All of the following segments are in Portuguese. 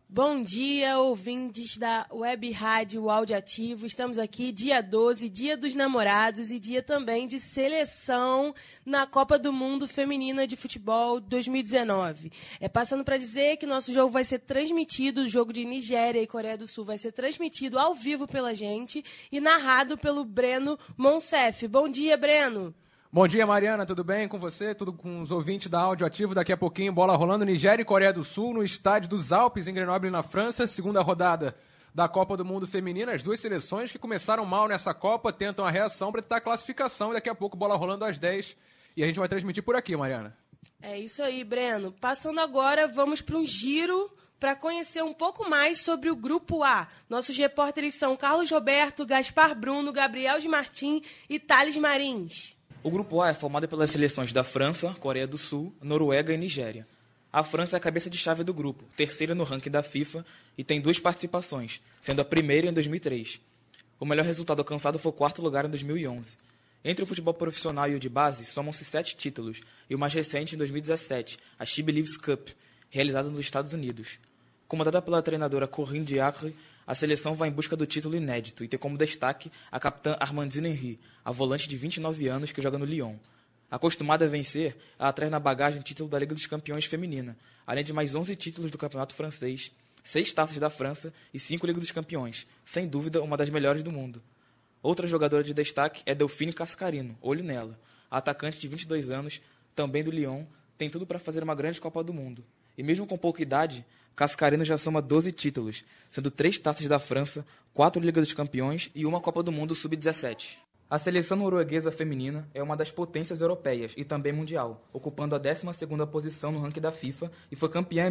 Bom dia, ouvintes da Web Rádio Áudio Ativo. Estamos aqui dia 12, dia dos namorados e dia também de seleção na Copa do Mundo Feminina de Futebol 2019. Passando para dizer que nosso jogo vai ser transmitido, o jogo de Nigéria e Coreia do Sul vai ser transmitido ao vivo pela gente e narrado pelo Breno Monsef. Bom dia, Breno. Bom dia, Mariana, tudo bem com você? Tudo com os ouvintes da Áudio Ativo. Daqui a pouquinho, bola rolando, Nigéria e Coreia do Sul, no estádio dos Alpes, em Grenoble, na França. Segunda rodada da Copa do Mundo Feminina. As duas seleções que começaram mal nessa Copa tentam a reação para tentar a classificação. E daqui a pouco, bola rolando às 10. E a gente vai transmitir por aqui, Mariana. É isso aí, Breno. Passando agora, vamos para um giro para conhecer um pouco mais sobre o Grupo A. Nossos repórteres são Carlos Roberto, Gaspar Bruno, Gabriel de Martim e Thales Marins. O Grupo A é formado pelas seleções da França, Coreia do Sul, Noruega e Nigéria. A França é a cabeça de chave do grupo, terceira no ranking da FIFA e tem 2 participações, sendo a primeira em 2003. O melhor resultado alcançado foi o 4º lugar em 2011. Entre o futebol profissional e o de base, somam-se 7 títulos, e o mais recente em 2017, a She Believes Cup, realizada nos Estados Unidos. Comandada pela treinadora Corinne Diacre, a seleção vai em busca do título inédito e tem como destaque a capitã Armandine Henry, a volante de 29 anos que joga no Lyon. Acostumada a vencer, ela traz na bagagem o título da Liga dos Campeões feminina, além de mais 11 títulos do Campeonato Francês, 6 taças da França e 5 Liga dos Campeões, sem dúvida uma das melhores do mundo. Outra jogadora de destaque é Delphine Cascarino, olho nela. A atacante de 22 anos, também do Lyon, tem tudo para fazer uma grande Copa do Mundo. E mesmo com pouca idade, Cascarino já soma 12 títulos, sendo 3 taças da França, 4 Ligas dos Campeões e uma Copa do Mundo Sub-17. A seleção norueguesa feminina é uma das potências europeias e também mundial, ocupando a 12ª posição no ranking da FIFA e foi campeã em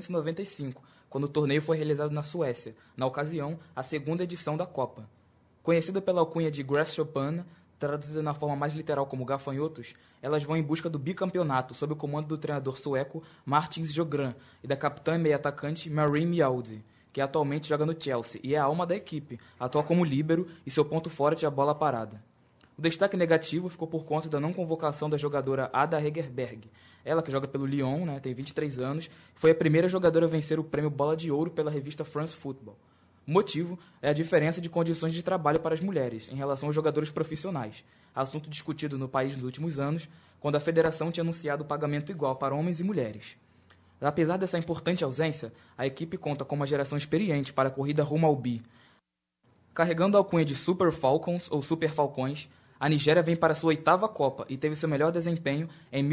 1995, quando o torneio foi realizado na Suécia, na ocasião, a 2ª edição da Copa. Conhecida pela alcunha de Gräshopperne, traduzida na forma mais literal como gafanhotos, elas vão em busca do bicampeonato sob o comando do treinador sueco Martins Jogran e da capitã e meia-atacante Marie Mjelde, que atualmente joga no Chelsea e é a alma da equipe, atua como líbero e seu ponto forte é a bola parada. O destaque negativo ficou por conta da não convocação da jogadora Ada Hegerberg. Ela, que joga pelo Lyon, tem 23 anos, foi a primeira jogadora a vencer o prêmio Bola de Ouro pela revista France Football. O motivo é a diferença de condições de trabalho para as mulheres em relação aos jogadores profissionais, assunto discutido no país nos últimos anos, quando a federação tinha anunciado o pagamento igual para homens e mulheres. Apesar dessa importante ausência, a equipe conta com uma geração experiente para a corrida rumo ao bi. Carregando a alcunha de Super Falcons ou Super Falcões, a Nigéria vem para sua 8ª Copa e teve seu melhor desempenho em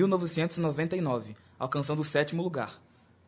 1999, alcançando o 7º lugar.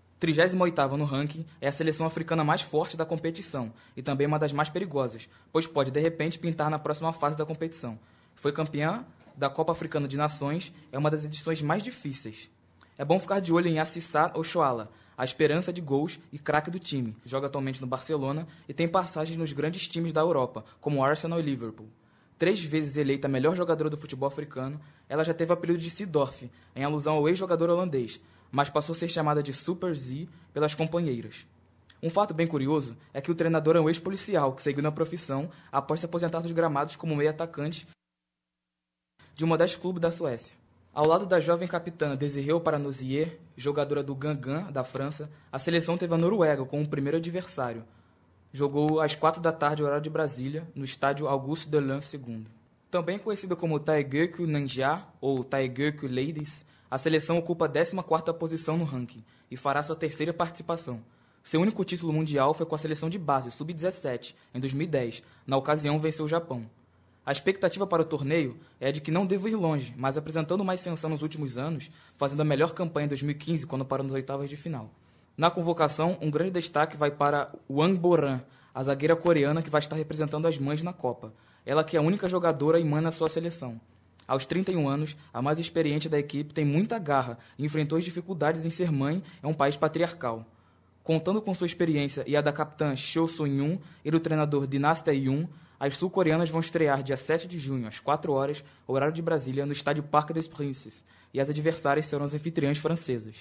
38ª no ranking, é a seleção africana mais forte da competição e também uma das mais perigosas, pois pode de repente pintar na próxima fase da competição. Foi campeã da Copa Africana de Nações, é uma das edições mais difíceis. É bom ficar de olho em Assissa Oshoala, a esperança de gols e craque do time. Joga atualmente no Barcelona e tem passagens nos grandes times da Europa, como Arsenal e Liverpool. 3 vezes eleita a melhor jogadora do futebol africano, ela já teve o apelido de Seedorf, em alusão ao ex-jogador holandês, mas passou a ser chamada de Super Z pelas companheiras. Um fato bem curioso é que o treinador é um ex-policial que seguiu na profissão após se aposentar dos gramados como meio-atacante de um modesto clube da Suécia. Ao lado da jovem capitã Désirée Paranosier, jogadora do Guingamp da França, a seleção teve a Noruega como o primeiro adversário. Jogou às 16h, horário de Brasília, no estádio Auguste Delans II. Também conhecida como Taegyeokyo Nanja ou Taegyeokyo Ladies, a seleção ocupa a 14ª posição no ranking e fará sua 3ª participação. Seu único título mundial foi com a seleção de base, Sub-17, em 2010. Na ocasião, venceu o Japão. A expectativa para o torneio é a de que não deva ir longe, mas apresentando mais ascensão nos últimos anos, fazendo a melhor campanha em 2015, quando parou nas 8ª de final. Na convocação, um grande destaque vai para Wang Boran, a zagueira coreana que vai estar representando as mães na Copa. Ela que é a única jogadora e mãe na sua seleção. Aos 31 anos, a mais experiente da equipe tem muita garra e enfrentou as dificuldades em ser mãe em um país patriarcal. Contando com sua experiência e a da capitã Cho Sun-yoon e do treinador Dynasty Tae-yoon, as sul-coreanas vão estrear dia 7 de junho, às 4h, horário de Brasília, no estádio Parc des Princes, e as adversárias serão as anfitriãs francesas.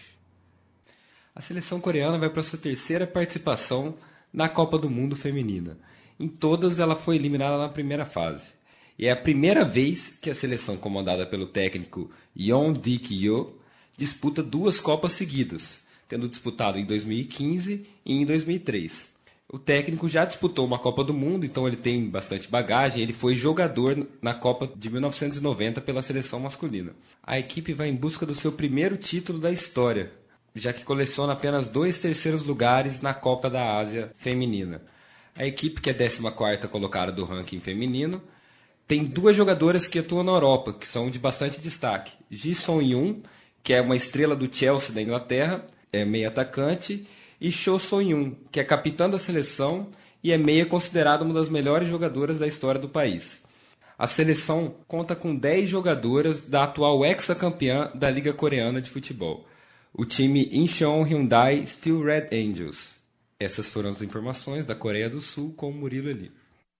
A seleção coreana vai para sua 3ª participação na Copa do Mundo Feminina. Em todas, ela foi eliminada na primeira fase. E é a primeira vez que a seleção comandada pelo técnico Yoon Dik-yeol disputa 2 Copas seguidas, tendo disputado em 2015 e em 2003. O técnico já disputou uma Copa do Mundo, então ele tem bastante bagagem. Ele foi jogador na Copa de 1990 pela seleção masculina. A equipe vai em busca do seu primeiro título da história, já que coleciona apenas 2 terceiros lugares na Copa da Ásia feminina. A equipe, que é 14ª colocada do ranking feminino, tem 2 jogadoras que atuam na Europa, que são de bastante destaque. Ji Son-yoon, que é uma estrela do Chelsea da Inglaterra, é meia atacante, e Cho Son-yoon, que é capitã da seleção e é meia considerada uma das melhores jogadoras da história do país. A seleção conta com 10 jogadoras da atual hexacampeã da Liga Coreana de Futebol, o time Incheon Hyundai Steel Red Angels. Essas foram as informações da Coreia do Sul com o Murilo ali.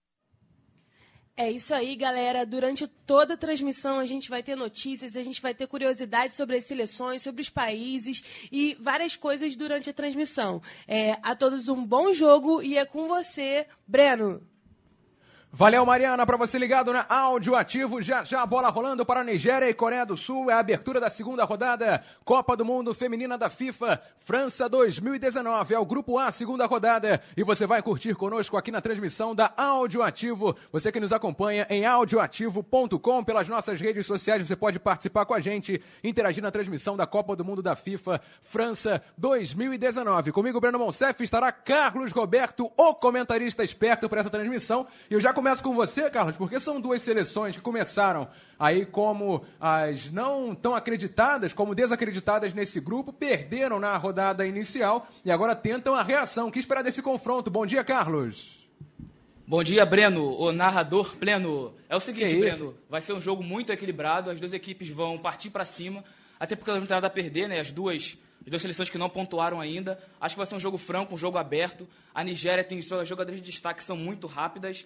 É isso aí, galera. Durante toda a transmissão a gente vai ter notícias, a gente vai ter curiosidades sobre as seleções, sobre os países e várias coisas durante a transmissão. A todos um bom jogo e é com você, Breno. Valeu, Mariana, para você ligado na Áudio Ativo. Já a bola rolando para a Nigéria e Coreia do Sul. É a abertura da segunda rodada. Copa do Mundo Feminina da FIFA, França 2019. É o Grupo A, segunda rodada. E você vai curtir conosco aqui na transmissão da Áudio Ativo. Você que nos acompanha em audioativo.com, pelas nossas redes sociais, você pode participar com a gente, interagir na transmissão da Copa do Mundo da FIFA, França 2019. Comigo, Breno Monsef, estará Carlos Roberto, o comentarista esperto para essa transmissão. E eu já começo com você, Carlos, porque são 2 seleções que começaram aí como as não tão acreditadas, como desacreditadas nesse grupo, perderam na rodada inicial e agora tentam a reação. O que esperar desse confronto? Bom dia, Carlos. Bom dia, Breno, o narrador pleno. É o seguinte, Breno, vai ser um jogo muito equilibrado, as 2 equipes vão partir para cima, até porque elas não têm nada a perder, né? As duas seleções que não pontuaram ainda. Acho que vai ser um jogo franco, um jogo aberto. A Nigéria tem suas jogadoras de destaque que são muito rápidas.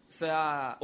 A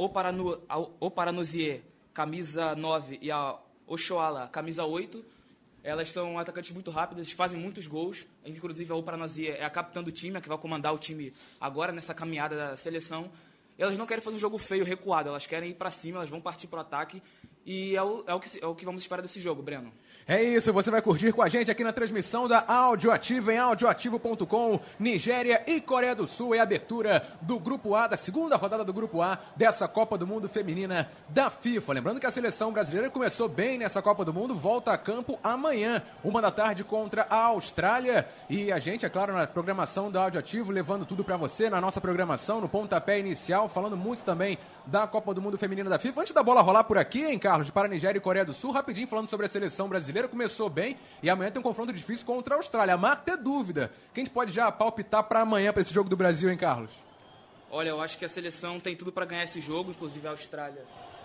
Oparanuzie, camisa 9, e a Oshoala, camisa 8. Elas são atacantes muito rápidas, fazem muitos gols. Inclusive, a Oparanuzie é a capitã do time, a que vai comandar o time agora nessa caminhada da seleção. Elas não querem fazer um jogo feio, recuado. Elas querem ir para cima, elas vão partir para o ataque. E é o que vamos esperar desse jogo, Breno. É isso, você vai curtir com a gente aqui na transmissão da Áudio Ativo, em audioativo.com. Nigéria e Coreia do Sul é a abertura do Grupo A, da segunda rodada do Grupo A dessa Copa do Mundo Feminina da FIFA. Lembrando que a seleção brasileira começou bem nessa Copa do Mundo, volta a campo amanhã, 13h, contra a Austrália. E a gente, é claro, na programação da Áudio Ativo, levando tudo para você, na nossa programação, no pontapé inicial, falando muito também da Copa do Mundo Feminina da FIFA. Antes da bola rolar por aqui, hein, Carlos, para Nigéria e Coreia do Sul, rapidinho falando sobre a seleção brasileira, começou bem e amanhã tem um confronto difícil contra a Austrália. A Marta, ter dúvida. Quem a gente pode já palpitar para amanhã, para esse jogo do Brasil, hein, Carlos? Olha, eu acho que a seleção tem tudo para ganhar esse jogo, inclusive a Austrália.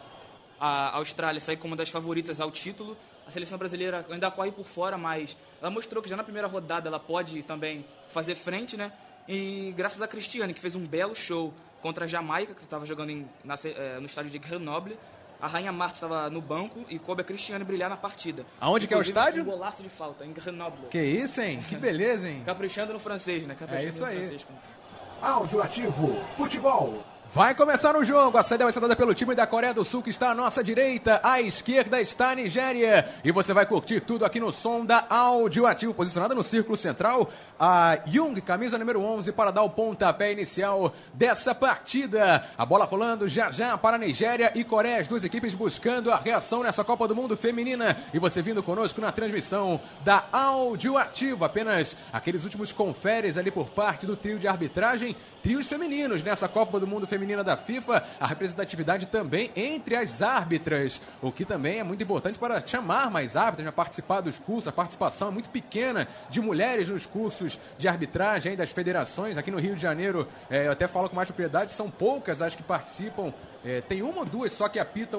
A Austrália sai como uma das favoritas ao título. A seleção brasileira ainda corre por fora, mas ela mostrou que já na primeira rodada ela pode também fazer frente, né? E graças a Cristiane, que fez um belo show contra a Jamaica, que estava jogando no estádio de Grenoble. A Rainha Marta estava no banco e coube a Cristiane brilhar na partida. Aonde que é o estádio? Um golaço de falta, em Grenoble. Que isso, hein? Que beleza, hein? Caprichando no francês, né? Caprichando isso aí. no francês, como... Áudio Ativo Futebol. Vai começar o jogo, a saída vai ser dada pelo time da Coreia do Sul, que está à nossa direita, à esquerda está a Nigéria, e você vai curtir tudo aqui no som da Áudio Ativo, posicionada no círculo central, a Jung, camisa número 11, para dar o pontapé inicial dessa partida. A bola rolando já para a Nigéria e Coreia, as 2 equipes buscando a reação nessa Copa do Mundo Feminina, e você vindo conosco na transmissão da Áudio Ativo, apenas aqueles últimos conferes ali por parte do trio de arbitragem, trios femininos nessa Copa do Mundo Feminina da FIFA, a representatividade também entre as árbitras, o que também é muito importante para chamar mais árbitras a participar dos cursos. A participação é muito pequena de mulheres nos cursos de arbitragem das federações. Aqui no Rio de Janeiro, eu até falo com mais propriedade, são poucas as que participam, tem 1 ou 2 só que apitam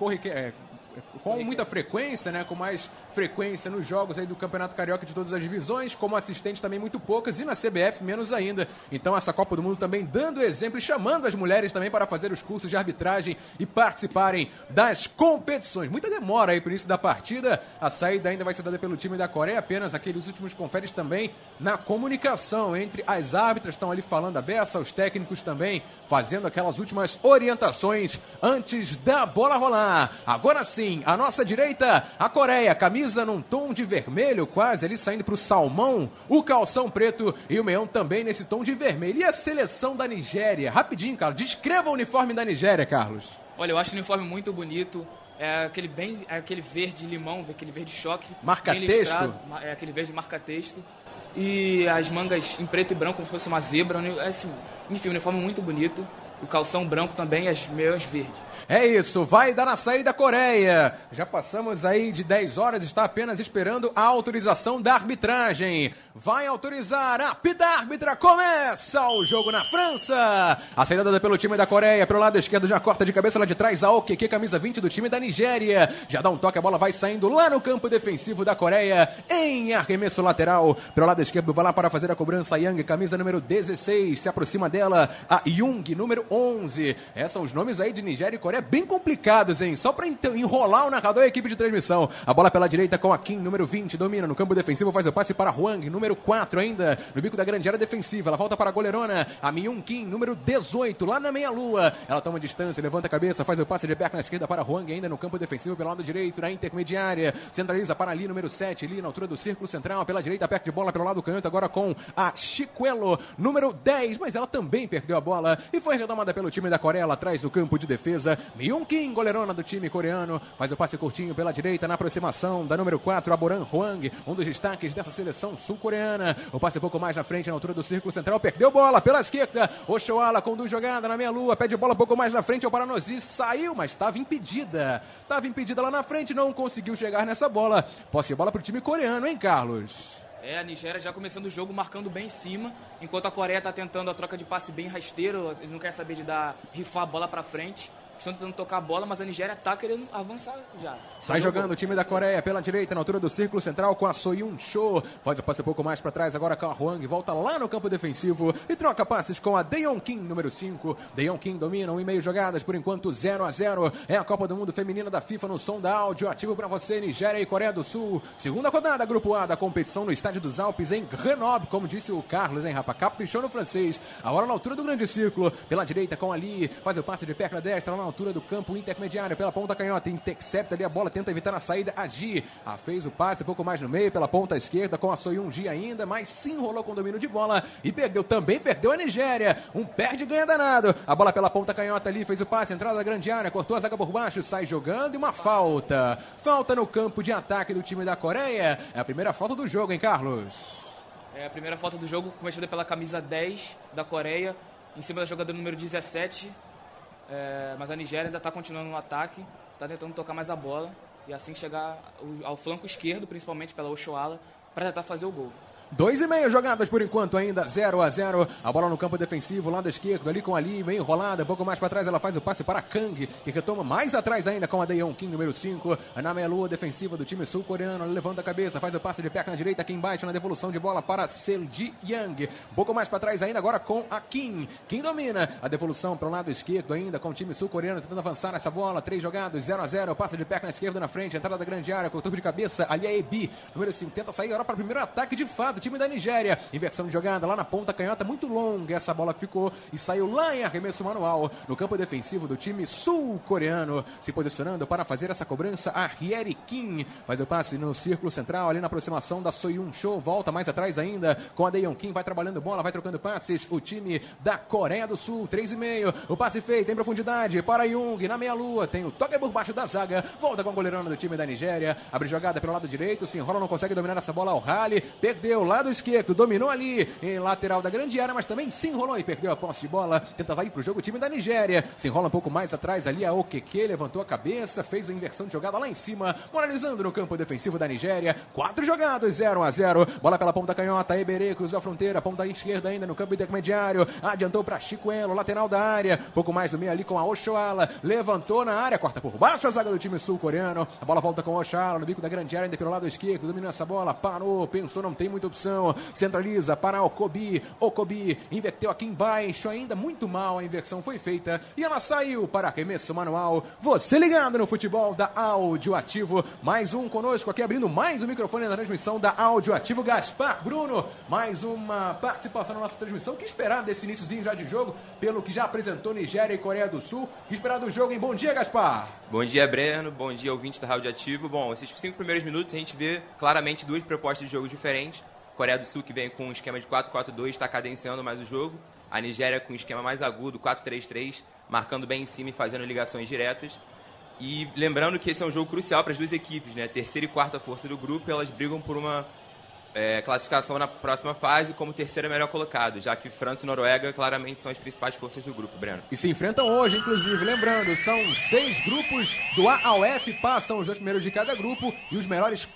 com muita frequência, né, com mais frequência nos jogos aí do Campeonato Carioca de todas as divisões, como assistentes também muito poucas, e na CBF menos ainda. Então essa Copa do Mundo também dando exemplo e chamando as mulheres também para fazer os cursos de arbitragem e participarem das competições. Muita demora aí pro início da partida, a saída ainda vai ser dada pelo time da Coreia, apenas aqueles últimos conferes também na comunicação entre as árbitras, estão ali falando a beça, os técnicos também fazendo aquelas últimas orientações antes da bola rolar. Agora sim, sim. À nossa direita, a Coreia, camisa num tom de vermelho, quase ali saindo pro salmão, o calção preto e o meião também nesse tom de vermelho. E a seleção da Nigéria? Rapidinho, Carlos, descreva o uniforme da Nigéria, Carlos. Olha, eu acho o uniforme muito bonito. É aquele verde limão, aquele verde choque. Marca-texto. É aquele verde marca-texto. E as mangas em preto e branco, como se fosse uma zebra. Assim, enfim, um uniforme muito bonito. O calção branco também e as meias verdes. É isso, vai dar na saída a Coreia. Já passamos aí de 10 horas, está apenas esperando a autorização da arbitragem. Vai autorizar, apita a árbitra, começa o jogo na França. A saída dada pelo time da Coreia, pelo lado esquerdo já corta de cabeça lá de trás a Okeke, camisa 20 do time da Nigéria. Já dá um toque, a bola vai saindo lá no campo defensivo da Coreia, em arremesso lateral. Pelo lado esquerdo vai lá para fazer a cobrança a Young, camisa número 16, se aproxima dela a Young, número 11. Esses são os nomes aí de Nigéria e Coreia bem complicados, hein? Só para enrolar o narrador e a equipe de transmissão. A bola pela direita com a Kim, número 20, domina no campo defensivo, faz o passe para Hwang, número 4 ainda, no bico da grande área defensiva. Ela volta para a goleirona, a Myung Kim, número 18, lá na meia-lua. Ela toma distância, levanta a cabeça, faz o passe de perna esquerda para Hwang, ainda no campo defensivo, pelo lado direito, na intermediária. Centraliza para ali, número 7, ali na altura do círculo central, pela direita, perto de bola pelo lado canhoto, agora com a Chiquelo, número 10, mas ela também perdeu a bola e foi retomada pelo time da Coreia lá atrás do campo de defesa. Myung Kim, goleirona do time coreano, faz o passe curtinho pela direita na aproximação da número 4, a Boran Hwang, um dos destaques dessa seleção sul-coreana. O passe um pouco mais na frente, na altura do círculo central, perdeu bola pela esquerda. Ochoala conduz jogada na meia-lua, pede bola um pouco mais na frente ao Paranozi, saiu, mas estava impedida. Estava impedida lá na frente, não conseguiu chegar nessa bola. Posse de bola para o time coreano, hein, Carlos? A Nigéria já começando o jogo, marcando bem em cima, enquanto a Coreia está tentando a troca de passe bem rasteiro, ele não quer saber de rifar a bola para frente. Estão tentando tocar a bola, mas a Nigéria está querendo avançar já. Sai jogando o time da Coreia pela direita, na altura do círculo central, com a Soyun Cho. Faz o passe um pouco mais para trás, agora com a Hwang, volta lá no campo defensivo e troca passes com a Daeon Kim, número 5. Daeon Kim domina 1,5 jogadas, por enquanto 0-0. É a Copa do Mundo Feminina da FIFA no som da áudio. Ativo para você, Nigéria e Coreia do Sul. Segunda rodada, grupo A da competição no Estádio dos Alpes, em Grenoble, como disse o Carlos, hein, rapaz? Caprichou no francês. Agora na altura do grande círculo, pela direita com a Lee. Faz o passe de perna destra, lá na altura do campo intermediário, pela ponta canhota, intercepta ali a bola, tenta evitar a saída, a Ji. Fez o passe um pouco mais no meio, pela ponta esquerda, com a Soyun Ji ainda, mas se enrolou com o domínio de bola e perdeu a Nigéria. Um perde e ganha danado. A bola pela ponta canhota ali, fez o passe, entrada da grande área, cortou a zaga por baixo, sai jogando e uma falta. Falta no campo de ataque do time da Coreia. É a primeira falta do jogo, hein, Carlos? É a primeira falta do jogo, cometida pela camisa 10 da Coreia, em cima da jogadora número 17. Mas a Nigéria ainda está continuando no ataque, está tentando tocar mais a bola e assim chegar ao flanco esquerdo, principalmente pela Ochoala, para tentar fazer o gol. 2,5 jogadas por enquanto ainda, 0-0. A bola no campo defensivo, lado esquerdo, ali com a Lee, meio enrolada, um pouco mais para trás, ela faz o passe para Kang, que retoma mais atrás ainda com a Daeon Kim, número 5. Na meia-lua defensiva do time sul-coreano, levanta a cabeça, faz o passe de perna direita, Kim bate na devolução de bola para Selji Young. Um pouco mais para trás ainda, agora com a Kim. Kim domina a devolução para o lado esquerdo ainda, com o time sul-coreano tentando avançar nessa bola. 3 jogadas, 0-0. Passe de perna esquerda na frente, entrada da grande área, cortou de cabeça, ali a Ebi, número 5. Tenta sair agora para o primeiro ataque de fato, time da Nigéria. Inversão de jogada lá na ponta canhota, muito longa. Essa bola ficou e saiu lá em arremesso manual no campo defensivo do time sul-coreano. Se posicionando para fazer essa cobrança, a Hyeri Kim faz o passe no círculo central, ali na aproximação da Soyun Cho. Volta mais atrás ainda com a Daeon Kim. Vai trabalhando bola, vai trocando passes. O time da Coreia do Sul, 3,5. O passe feito em profundidade para Young na meia-lua. Tem o toque por baixo da zaga. Volta com a goleirona do time da Nigéria. Abre jogada pelo lado direito. Se enrola, não consegue dominar essa bola. O Rally perdeu lado esquerdo. Dominou ali em lateral da grande área, mas também se enrolou e perdeu a posse de bola. Tenta sair pro jogo o time da Nigéria. Se enrola um pouco mais atrás ali a Okeke, levantou a cabeça, fez a inversão de jogada lá em cima, moralizando no campo defensivo da Nigéria. 4 jogadas, 0-0. Bola pela ponta canhota, Eberê cruzou a fronteira, ponta esquerda ainda no campo intermediário. Adiantou para Chiquelo, lateral da área. Pouco mais do meio ali com a Ochoala. Levantou na área, corta por baixo a zaga do time sul-coreano. A bola volta com a Ochoala no bico da grande área, ainda pelo lado esquerdo. Dominou essa bola, parou, pensou, não tem muito interrupção. Centraliza para Okobi. Okobi inverteu aqui embaixo, ainda muito mal a inversão foi feita. E ela saiu para arremesso manual. Você ligado no futebol da Áudio Ativo. Mais um conosco aqui, abrindo mais um microfone na transmissão da Áudio Ativo. Gaspar Bruno, mais uma participação na nossa transmissão. O que esperar desse iniciozinho já de jogo, pelo que já apresentou Nigéria e Coreia do Sul? O que esperar do jogo, hein? Bom dia, Gaspar. Bom dia, Breno. Bom dia, ouvinte da Áudio Ativo. Bom, esses 5 primeiros minutos a gente vê claramente duas propostas de jogo diferentes. Coreia do Sul, que vem com um esquema de 4-4-2, está cadenciando mais o jogo. A Nigéria com um esquema mais agudo, 4-3-3, marcando bem em cima e fazendo ligações diretas. E lembrando que esse é um jogo crucial para as duas equipes, né? Terceira e quarta força do grupo, elas brigam por uma classificação na próxima fase como terceira melhor colocado, já que França e Noruega claramente são as principais forças do grupo, Breno. E se enfrentam hoje, inclusive, lembrando, são 6 grupos do A ao F, passam os 2 primeiros de cada grupo e os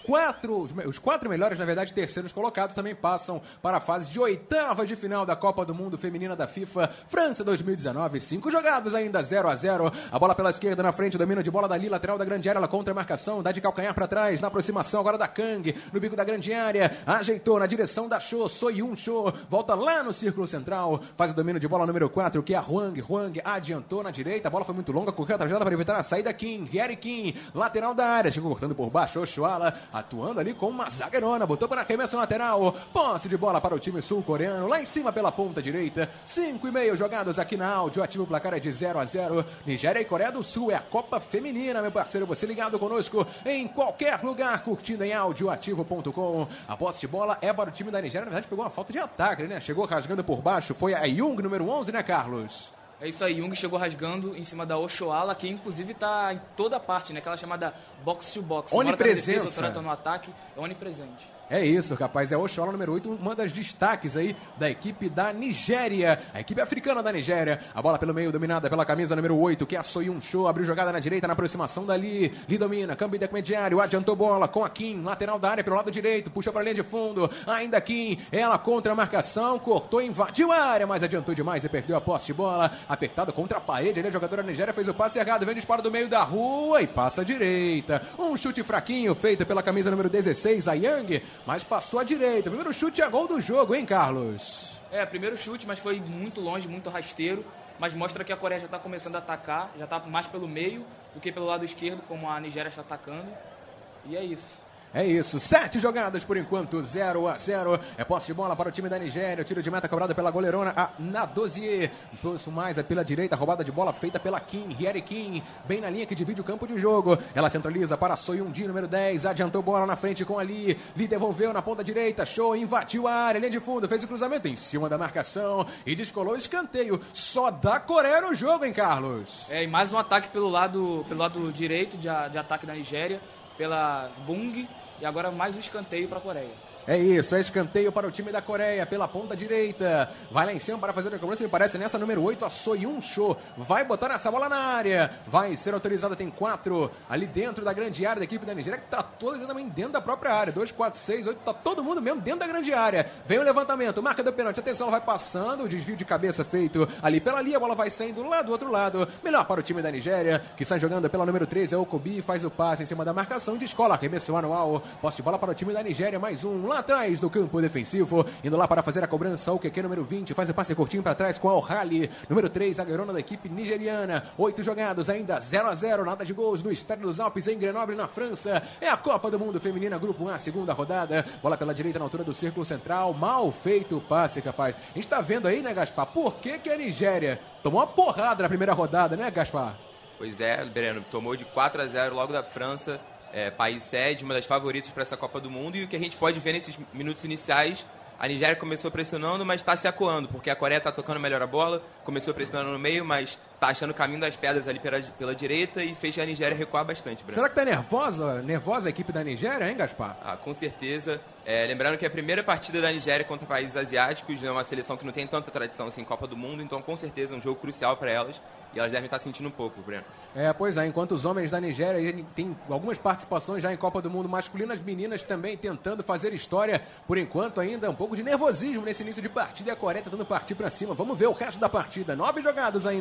quatro melhores, na verdade, terceiros colocados também passam para a fase de oitavas de final da Copa do Mundo Feminina da FIFA, França 2019, 5 jogados ainda, 0-0, a bola pela esquerda na frente, domínio de bola dali, lateral da grande área, ela contra a marcação, dá de calcanhar para trás, na aproximação agora da Kang, no bico da grande área, ajeitou na direção da Cho, Soyun Cho, volta lá no círculo central, faz o domínio de bola número 4, que é a Hwang adiantou na direita, a bola foi muito longa, correu atrás dela para evitar a saída, Kim, Harry Kim, lateral da área, chegou cortando por baixo, Oshuala, atuando ali com uma zagueirona, botou para arremesso lateral, posse de bola para o time sul-coreano, lá em cima pela ponta direita, 5,5 jogados aqui na Áudio Ativo, o placar é de 0-0, Nigéria e Coreia do Sul, é a Copa Feminina, meu parceiro, você ligado conosco em qualquer lugar, curtindo em audioativo.com, a posse de bola é para o time da Nigéria, na verdade pegou uma falta de ataque, né? Chegou rasgando por baixo, foi a Jung, número 11, né, Carlos? É isso aí, Jung chegou rasgando em cima da Oshoala, que inclusive está em toda parte, né? Aquela chamada box to box. Onipresença. Outra tá no ataque, é onipresente. É isso, rapaz, é Oshoala número 8, uma das destaques aí da equipe da Nigéria, a equipe africana da Nigéria, a bola pelo meio, dominada pela camisa número 8, que é a Soyun Cho, abriu jogada na direita, na aproximação dali, Li domina, câmbio intermediário, adiantou bola com a Kim, lateral da área pelo lado direito, puxa para a linha de fundo, ainda Kim, ela contra a marcação, cortou, invadiu a área, mas adiantou demais e perdeu a posse de bola, apertado contra a parede, ali a jogadora da Nigéria fez o passe errado, vem o disparo do meio da rua e passa à direita, um chute fraquinho feito pela camisa número 16, a Yang, mas passou à direita. Primeiro chute é gol do jogo, hein, Carlos? Primeiro chute, mas foi muito longe, muito rasteiro. Mas mostra que a Coreia já está começando a atacar. Já está mais pelo meio do que pelo lado esquerdo, como a Nigéria está atacando. E é isso. É isso, 7 jogadas por enquanto, 0-0. É posse de bola para o time da Nigéria. O tiro de meta cobrado pela goleirona, a Nadozie. Isso mais pela direita, roubada de bola feita pela Kim, Harry Kim, bem na linha que divide o campo de jogo. Ela centraliza para Soyun-ji, número 10. Adiantou bola na frente com Ali. Li devolveu na ponta direita. Show, invadiu a área, linha de fundo, fez o cruzamento em cima da marcação e descolou o escanteio. Só dá Coreia no jogo, hein, Carlos? E mais um ataque pelo lado direito de ataque da Nigéria, pela Bung. E agora mais um escanteio para a Coreia. É isso, é escanteio para o time da Coreia, pela ponta direita. Vai lá em cima para fazer a cobrança, me parece nessa número 8, a Soyun Cho. Vai botar essa bola na área. Vai ser autorizada, tem 4 ali dentro da grande área da equipe da Nigéria, que tá toda também dentro da própria área. 2, 4, 6, 8, tá todo mundo mesmo dentro da grande área. Vem o levantamento, marca do pênalti, atenção, vai passando, o desvio de cabeça feito ali pela linha, a bola vai saindo lá do outro lado. Melhor para o time da Nigéria, que sai jogando pela número 13, é o Okobi, faz o passe em cima da marcação, descola, arremesso manual. Posse de bola para o time da Nigéria, mais um lá atrás do campo defensivo, indo lá para fazer a cobrança, o QQ número 20, faz o passe curtinho para trás com a O'Hali, número 3, a zagueirona da equipe nigeriana, 8 jogados, ainda 0-0, nada de gols no Estádio dos Alpes em Grenoble, na França, é a Copa do Mundo Feminina, Grupo A, segunda rodada, bola pela direita na altura do círculo central, mal feito o passe, capaz, a gente tá vendo aí, né, Gaspar, por que a Nigéria tomou uma porrada na primeira rodada, né, Gaspar? Pois é, Breno, tomou de 4-0 logo da França, país sede, uma das favoritas para essa Copa do Mundo, e o que a gente pode ver nesses minutos iniciais, a Nigéria começou pressionando, mas está se acuando, porque a Coreia está tocando melhor a bola, começou pressionando no meio, mas está achando o caminho das pedras ali pela direita e fez a Nigéria recuar bastante, Breno. Será que está nervosa a equipe da Nigéria, hein, Gaspar? Com certeza. Lembrando que é a primeira partida da Nigéria contra países asiáticos, é uma seleção que não tem tanta tradição assim em Copa do Mundo, então com certeza é um jogo crucial para elas e elas devem estar sentindo um pouco, Breno. Pois é, enquanto os homens da Nigéria têm algumas participações já em Copa do Mundo masculina, as meninas também tentando fazer história, por enquanto ainda um pouco de nervosismo nesse início de partida e a Coreia tentando partir para cima. Vamos ver o resto da partida, 9 jogados ainda, 0-0.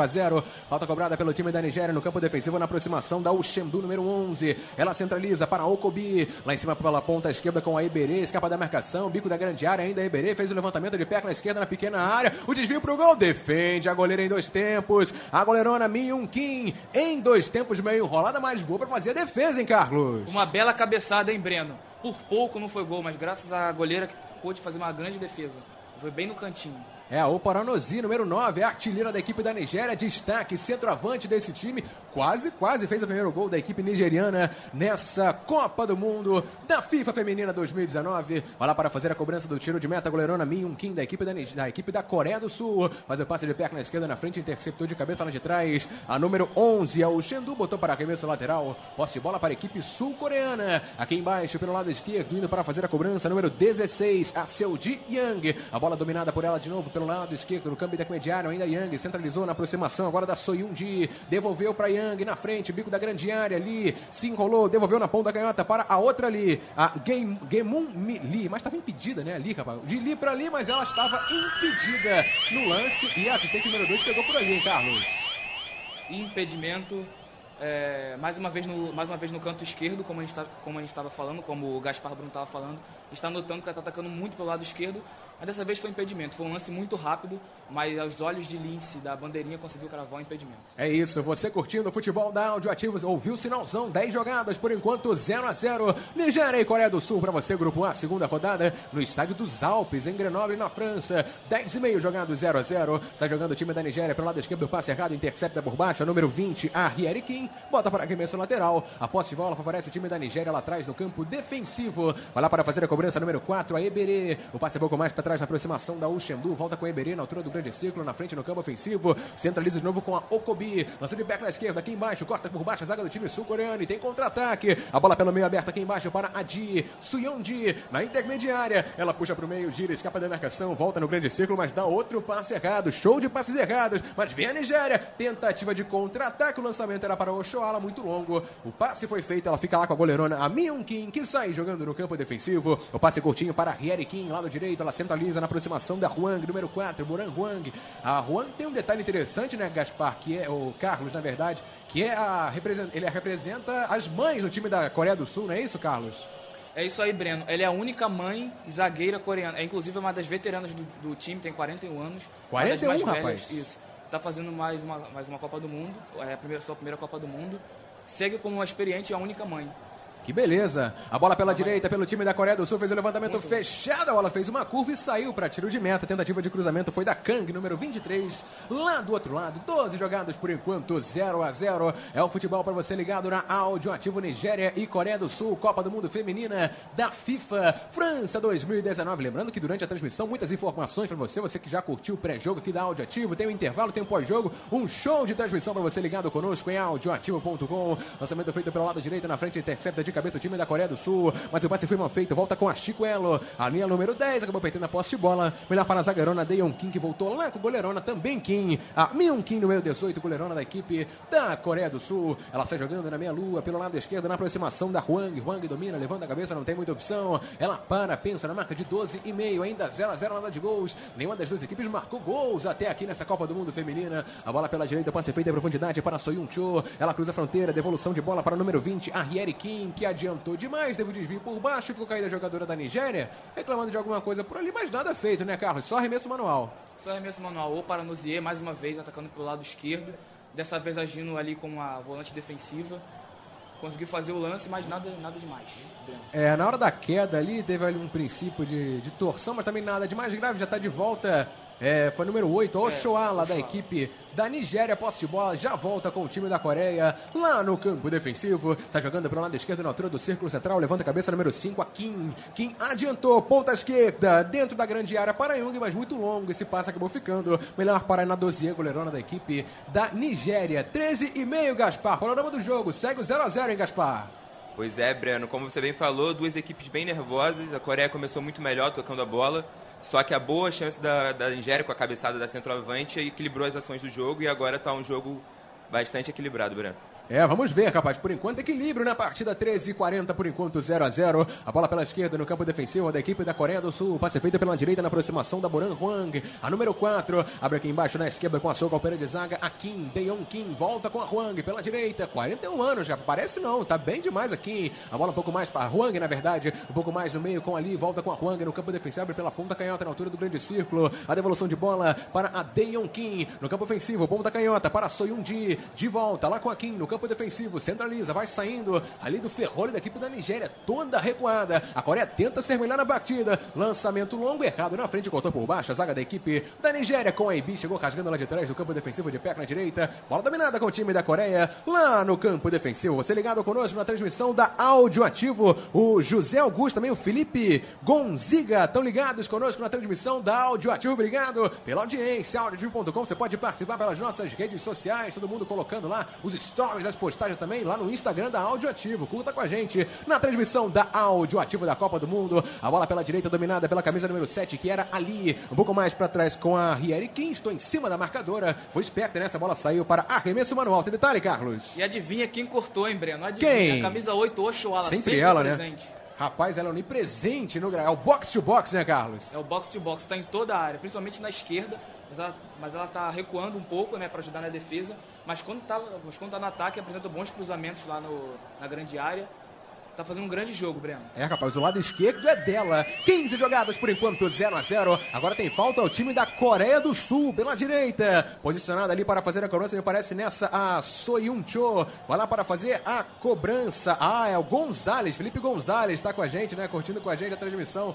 0. Falta cobrada pelo time da Nigéria no campo defensivo na aproximação da Uchendu, número 11. Ela centraliza para Okobi, lá em cima pela ponta esquerda com a Eberê, escapa da marcação, bico da grande área, ainda a Eberê fez o levantamento de perna esquerda na pequena área, o desvio pro gol, defende a goleira em 2 tempos, a goleirona Myung Kim em 2 tempos, meio enrolada, mas voa para fazer a defesa, hein, Carlos? Uma bela cabeçada, hein, Breno? Por pouco não foi gol, mas graças à goleira que pôde fazer uma grande defesa. Foi bem no cantinho. É a Oparanozi, número 9, a artilheira da equipe da Nigéria, destaque, centroavante desse time, quase fez o primeiro gol da equipe nigeriana nessa Copa do Mundo da FIFA Feminina 2019. Vai lá para fazer a cobrança do tiro de meta, a goleirona Myung Kim da equipe da Coreia do Sul. Faz o passe de perna esquerda na frente, interceptou de cabeça lá de trás. A número 11, a Uchendu, botou para arremesso lateral. Posse de bola para a equipe sul-coreana. Aqui embaixo, pelo lado esquerdo, indo para fazer a cobrança, número 16, a Seudi Yang. A bola dominada por ela de novo pelo lado esquerdo, no campo intermediário, ainda Yang centralizou na aproximação, agora da Soyunji, devolveu para Yang na frente, bico da grande área ali, se enrolou, devolveu na ponta canhota para a outra ali, a Gemun Lee, mas estava impedida, né, ali, rapaz, de Lee para ali, mas ela estava impedida no lance e a assistente número 2 pegou por ali, hein, Carlos? Impedimento, mais uma vez no canto esquerdo, como a gente estava falando, como o Gaspar Bruno estava falando, está notando que ela está atacando muito pelo lado esquerdo, mas dessa vez foi impedimento. Foi um lance muito rápido, mas aos olhos de Lince, da bandeirinha, conseguiu cravar o impedimento. É isso, você curtindo o futebol da Áudio Ativos, ouviu o sinalzão, 10 jogadas, por enquanto 0-0, Nigéria e Coreia do Sul, para você, Grupo A, segunda rodada, no estádio dos Alpes, em Grenoble, na França, 10,5 jogado 0-0, sai jogando o time da Nigéria pelo lado esquerdo, passe errado, intercepta por baixo, a número 20, a Rieri Kim, bota para arremesso lateral, a posse de bola favorece o time da Nigéria lá atrás no campo defensivo, vai lá para fazer a cobrança, número 4, a Eberê, o passe é pouco mais para trás na aproximação da Uchendu, volta com a Eberê na altura do grande círculo, na frente no campo ofensivo, centraliza de novo com a Okobi, lança de back na esquerda, aqui embaixo, corta por baixo a zaga do time sul-coreano e tem contra-ataque, a bola pelo meio aberta aqui embaixo para a Ji, Suyong-ji, na intermediária, ela puxa para o meio, gira, escapa da marcação, volta no grande círculo, mas dá outro passe errado, show de passes errados, mas vem a Nigéria, tentativa de contra-ataque, o lançamento era para o Oshoala, muito longo, o passe foi feito, ela fica lá com a goleirona, a Myung Kim, que sai jogando no campo defensivo, o passe curtinho para a Rieri Kim, lado direito, ela centraliza na aproximação da Huang, número 4, Moran Huang. A Huang tem um detalhe interessante, né, Gaspar, que é o Carlos, na verdade, que é ele representa as mães no time da Coreia do Sul, não é isso, Carlos? É isso aí, Breno. Ela é a única mãe zagueira coreana. É inclusive uma das veteranas do time, tem 41 anos. 41, rapaz? Velhas, isso. Tá fazendo mais uma Copa do Mundo, sua primeira Copa do Mundo. Segue como uma experiente e a única mãe. Que beleza. A bola pela direita, pelo time da Coreia do Sul, fez o levantamento muito fechado. A bola fez uma curva e saiu para tiro de meta. A tentativa de cruzamento foi da Kang, número 23, lá do outro lado. 12 jogadas por enquanto, 0-0. É o futebol para você ligado na Áudio Ativo. Nigéria e Coreia do Sul, Copa do Mundo Feminina da FIFA, França 2019. Lembrando que durante a transmissão, muitas informações para você que já curtiu o pré-jogo aqui da Áudio Ativo. Tem um intervalo, tem um pós-jogo, um show de transmissão para você ligado conosco em audioativo.com. Lançamento feito pelo lado direito, na frente, intercepta de cabeça o time da Coreia do Sul, mas o passe foi mal feito, volta com a Chico Elo, a linha número 10, acabou perdendo a posse de bola, melhor para a zagueirona Daeon Kim, que voltou lá com a goleirona também Kim, a Myung Kim número 18, goleirona da equipe da Coreia do Sul, ela sai jogando na meia-lua, pelo lado esquerdo, na aproximação da Huang domina, levanta a cabeça, não tem muita opção, ela pensa na marca de 12,5, ainda 0-0, nada de gols, nenhuma das duas equipes marcou gols até aqui nessa Copa do Mundo Feminina, a bola pela direita, passe feito em profundidade para Soyun-cho, ela cruza a fronteira, devolução de bola para o número 20, a Rieri Kim, que adiantou demais, teve o desvio por baixo, ficou caída a jogadora da Nigéria, reclamando de alguma coisa por ali, mas nada feito, né, Carlos? Só arremesso manual. Só arremesso manual. O Paranozier, mais uma vez, atacando pelo lado esquerdo, dessa vez agindo ali como a volante defensiva. Conseguiu fazer o lance, mas nada demais. Na hora da queda ali, teve ali um princípio de torção, mas também nada demais grave, já está de volta. Foi número 8, Oshoala, da equipe da Nigéria, posse de bola, já volta com o time da Coreia, lá no campo defensivo, está jogando pelo lado esquerdo na altura do círculo central, levanta a cabeça, número 5, a Kim. Kim adiantou, ponta esquerda, dentro da grande área para Young, mas muito longo, esse passe acabou ficando, melhor para a Nadozie, goleirona da equipe da Nigéria. 13,5, Gaspar, panorama do jogo, segue o 0-0, hein, Gaspar? Pois é, Breno, como você bem falou, duas equipes bem nervosas, a Coreia começou muito melhor tocando a bola, só que a boa chance da Nigéria com a cabeçada da centroavante equilibrou as ações do jogo e agora está um jogo bastante equilibrado, Breno. Vamos ver, rapaz. Por enquanto, equilíbrio na partida. 13h40, por enquanto, 0-0. A bola pela esquerda no campo defensivo da equipe da Coreia do Sul. Passe feito pela direita na aproximação da Boran Hwang. A número 4. Abre aqui embaixo na esquerda com a sua companheira de zaga. A Kim, Dae-Yeon Kim. Volta com a Hwang pela direita. 41 anos já. Parece não. Tá bem demais aqui. A bola um pouco mais para a Hwang, na verdade. Um pouco mais no meio com ali. Volta com a Hwang no campo defensivo. Abre pela ponta canhota na altura do grande círculo. A devolução de bola para a Dae-Yeon Kim. No campo ofensivo. Ponta canhota para Soyun-ji. De volta lá com a Kim no campo defensivo. Centraliza, vai saindo ali do ferrolho da equipe da Nigéria, toda recuada. A Coreia tenta ser melhor na batida. Lançamento longo, errado na frente, cortou por baixo. A zaga da equipe da Nigéria com a Ibi chegou rasgando lá de trás do campo defensivo de pé na direita. Bola dominada com o time da Coreia lá no campo defensivo. Você ligado conosco na transmissão da Áudio Ativo. O José Augusto, também o Felipe Gonziga estão ligados conosco na transmissão da Áudio Ativo. Obrigado pela audiência. audioativo.com. Você pode participar pelas nossas redes sociais. Todo mundo colocando lá os stories, as postagens também lá no Instagram da Áudio Ativo. Curta com a gente na transmissão da Áudio Ativo da Copa do Mundo. A bola pela direita dominada pela camisa número 7, que era ali. Um pouco mais para trás com a Rieri Kingston em cima da marcadora. Foi esperta nessa, bola saiu para arremesso manual. Tem detalhe, Carlos? E adivinha quem cortou, hein, Breno? Adivinha. Quem? A camisa 8, Oshoala. Sempre ela, presente. Né? Rapaz, ela é onipresente no é o box to box, né, Carlos? É o box to box, tá em toda a área, principalmente na esquerda, mas ela tá recuando um pouco, né, para ajudar na defesa, mas quando tá no ataque, apresenta bons cruzamentos lá na grande área. Tá fazendo um grande jogo, Breno. Rapaz, o lado esquerdo é dela. 15 jogadas por enquanto, 0-0. Agora tem falta ao time da Coreia do Sul, pela direita. Posicionada ali para fazer a cobrança, me parece nessa a Soyun-cho. Vai lá para fazer a cobrança. É o Gonzalez, Felipe Gonzalez está com a gente, né? Curtindo com a gente a transmissão.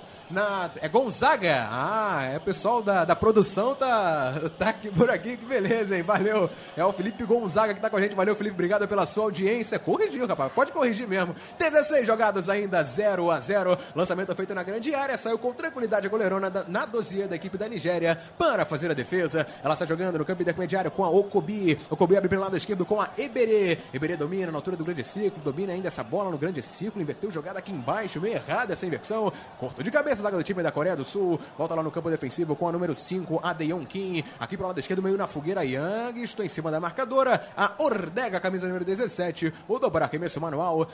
É Gonzaga. O pessoal da produção tá aqui, por aqui, que beleza, hein? Valeu. É o Felipe Gonzaga que tá com a gente. Valeu, Felipe, obrigado pela sua audiência. Corrigiu, rapaz, pode corrigir mesmo. 16 jogados ainda, 0-0. Lançamento feito na grande área. Saiu com tranquilidade a goleirona na dossiê da equipe da Nigéria para fazer a defesa. Ela está jogando no campo intermediário com a Okobi. Okobi abre pelo lado esquerdo com a Eberê. Eberê domina na altura do grande círculo. Domina ainda essa bola no grande círculo. Inverteu jogada aqui embaixo. Meio errada essa inversão. Cortou de cabeça a zaga do time da Coreia do Sul. Volta lá no campo defensivo com a número 5, a Dae-Yeon Kim. Aqui pro lado esquerdo, meio na fogueira, Yang. Estou em cima da marcadora. A Ordega, camisa número 17. Mudou para arremesso manual.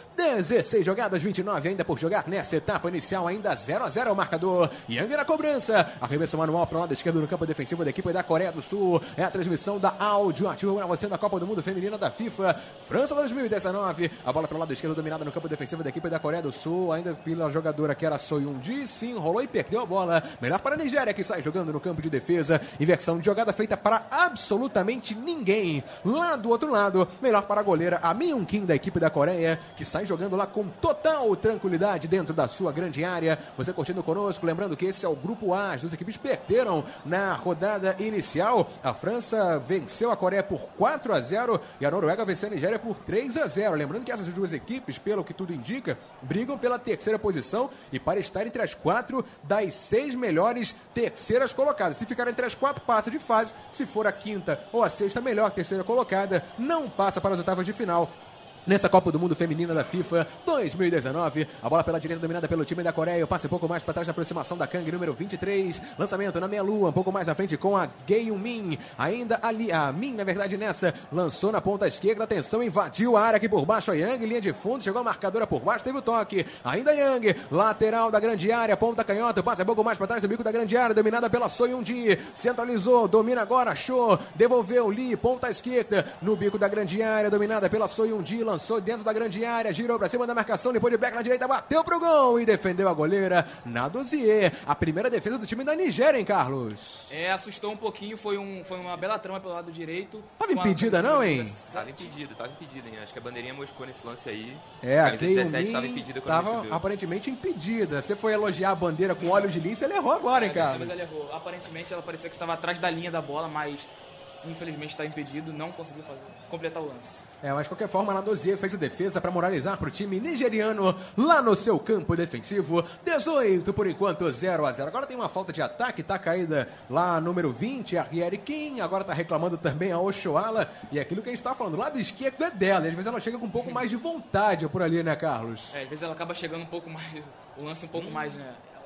16 jogadas, 29 ainda por jogar nessa etapa inicial, ainda 0-0 o marcador. Yang na cobrança, arremesso manual para o lado esquerdo no campo defensivo da equipe da Coreia do Sul. É a transmissão da Áudio Ativo para você da Copa do Mundo Feminina da FIFA França 2019. A bola para o lado esquerdo dominada no campo defensivo da equipe da Coreia do Sul, ainda pela jogadora que era Soyun-ji. Sim, rolou e perdeu a bola. Melhor para a Nigéria, que sai jogando no campo de defesa. Inversão de jogada feita para absolutamente ninguém. Lá do outro lado, melhor para a goleira a Min Kim da equipe da Coreia, que sai jogando lá com total tranquilidade dentro da sua grande área. Você curtindo conosco, lembrando que esse é o grupo A. As duas equipes perderam na rodada inicial. A França venceu a Coreia por 4-0 e a Noruega venceu a Nigéria por 3-0. Lembrando que essas duas equipes, pelo que tudo indica, brigam pela terceira posição e para estar entre as 4 das 6 melhores terceiras colocadas. Se ficar entre as 4, passa de fase. Se for a quinta ou a sexta melhor terceira colocada, não passa para as oitavas de final. Nessa Copa do Mundo Feminina da FIFA 2019, a bola pela direita dominada pelo time da Coreia. Passa um pouco mais para trás na aproximação da Kang, número 23. Lançamento na meia-lua, um pouco mais à frente com a Gae-Min. Ainda ali, a Min, na verdade, nessa, lançou na ponta esquerda. Atenção, invadiu a área aqui por baixo. A Yang, linha de fundo, chegou a marcadora por baixo, teve o toque. Ainda Yang, lateral da grande área, ponta canhota. Passa um pouco mais para trás do bico da grande área, dominada pela Soyun-ji. Centralizou, domina agora, Cho. Devolveu Lee, ponta esquerda, no bico da grande área, dominada pela Soyun-ji. Lançou dentro da grande área, girou pra cima da marcação, limpou de back na direita, bateu pro gol e defendeu a goleira na dossiê. A primeira defesa do time da Nigéria, hein, Carlos? Assustou um pouquinho, foi uma bela trama pelo lado direito. Tava impedida não, hein? Tava impedida, hein? Acho que a bandeirinha moscou nesse lance aí. A Gae-Min tava impedida quando tava aparentemente impedida. Você foi elogiar a bandeira com óleo de lince, ele errou agora, hein, Carlos? Mas ele errou. Aparentemente ela parecia que estava atrás da linha da bola, mas infelizmente está impedido, não conseguiu completar o lance. Mas de qualquer forma, a dossiê fez a defesa para moralizar para o time nigeriano lá no seu campo defensivo. 18 por enquanto, 0-0. Agora tem uma falta de ataque, tá caída lá número 20, a Rieri Kim. Agora tá reclamando também a Oshoala. E aquilo que a gente tá falando, o lado esquerdo é dela. Às vezes ela chega com um pouco mais de vontade por ali, né, Carlos? Às vezes ela acaba chegando um pouco mais, o lance um pouco mais, né?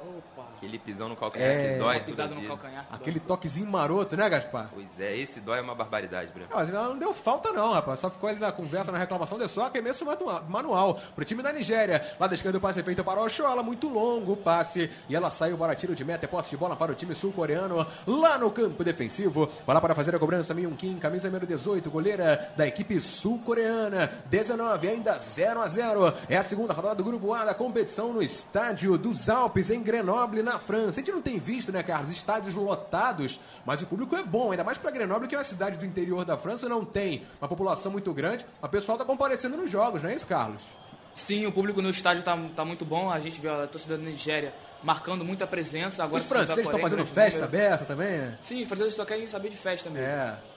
Opa. Aquele pisão no calcanhar que dói. Pisado no calcanhar. Aquele toquezinho maroto, né, Gaspar? Pois é, esse dói é uma barbaridade, Breno. Mas ela não deu falta não, rapaz. Só ficou ali na conversa, na reclamação, deu só arremesso manual pro time da Nigéria. Lá da esquerda o passe feito para o Oshoala, muito longo o passe. E ela saiu para tiro de meta, é posse de bola para o time sul-coreano. Lá no campo defensivo, vai lá para fazer a cobrança, Myung Kim, camisa número 18, goleira da equipe sul-coreana. 19, ainda 0-0. É a segunda rodada do Grupo A da competição no estádio dos Alpes, em Grenoble, na França. A gente não tem visto, né, Carlos, estádios lotados, mas o público é bom, ainda mais para Grenoble, que é uma cidade do interior da França, não tem uma população muito grande. O pessoal tá comparecendo nos jogos, não é isso, Carlos? Sim, o público no estádio tá muito bom. A gente vê a torcida da Nigéria marcando muita presença. Agora os franceses estão fazendo festa beça também? Sim, os franceses só querem saber de festa mesmo.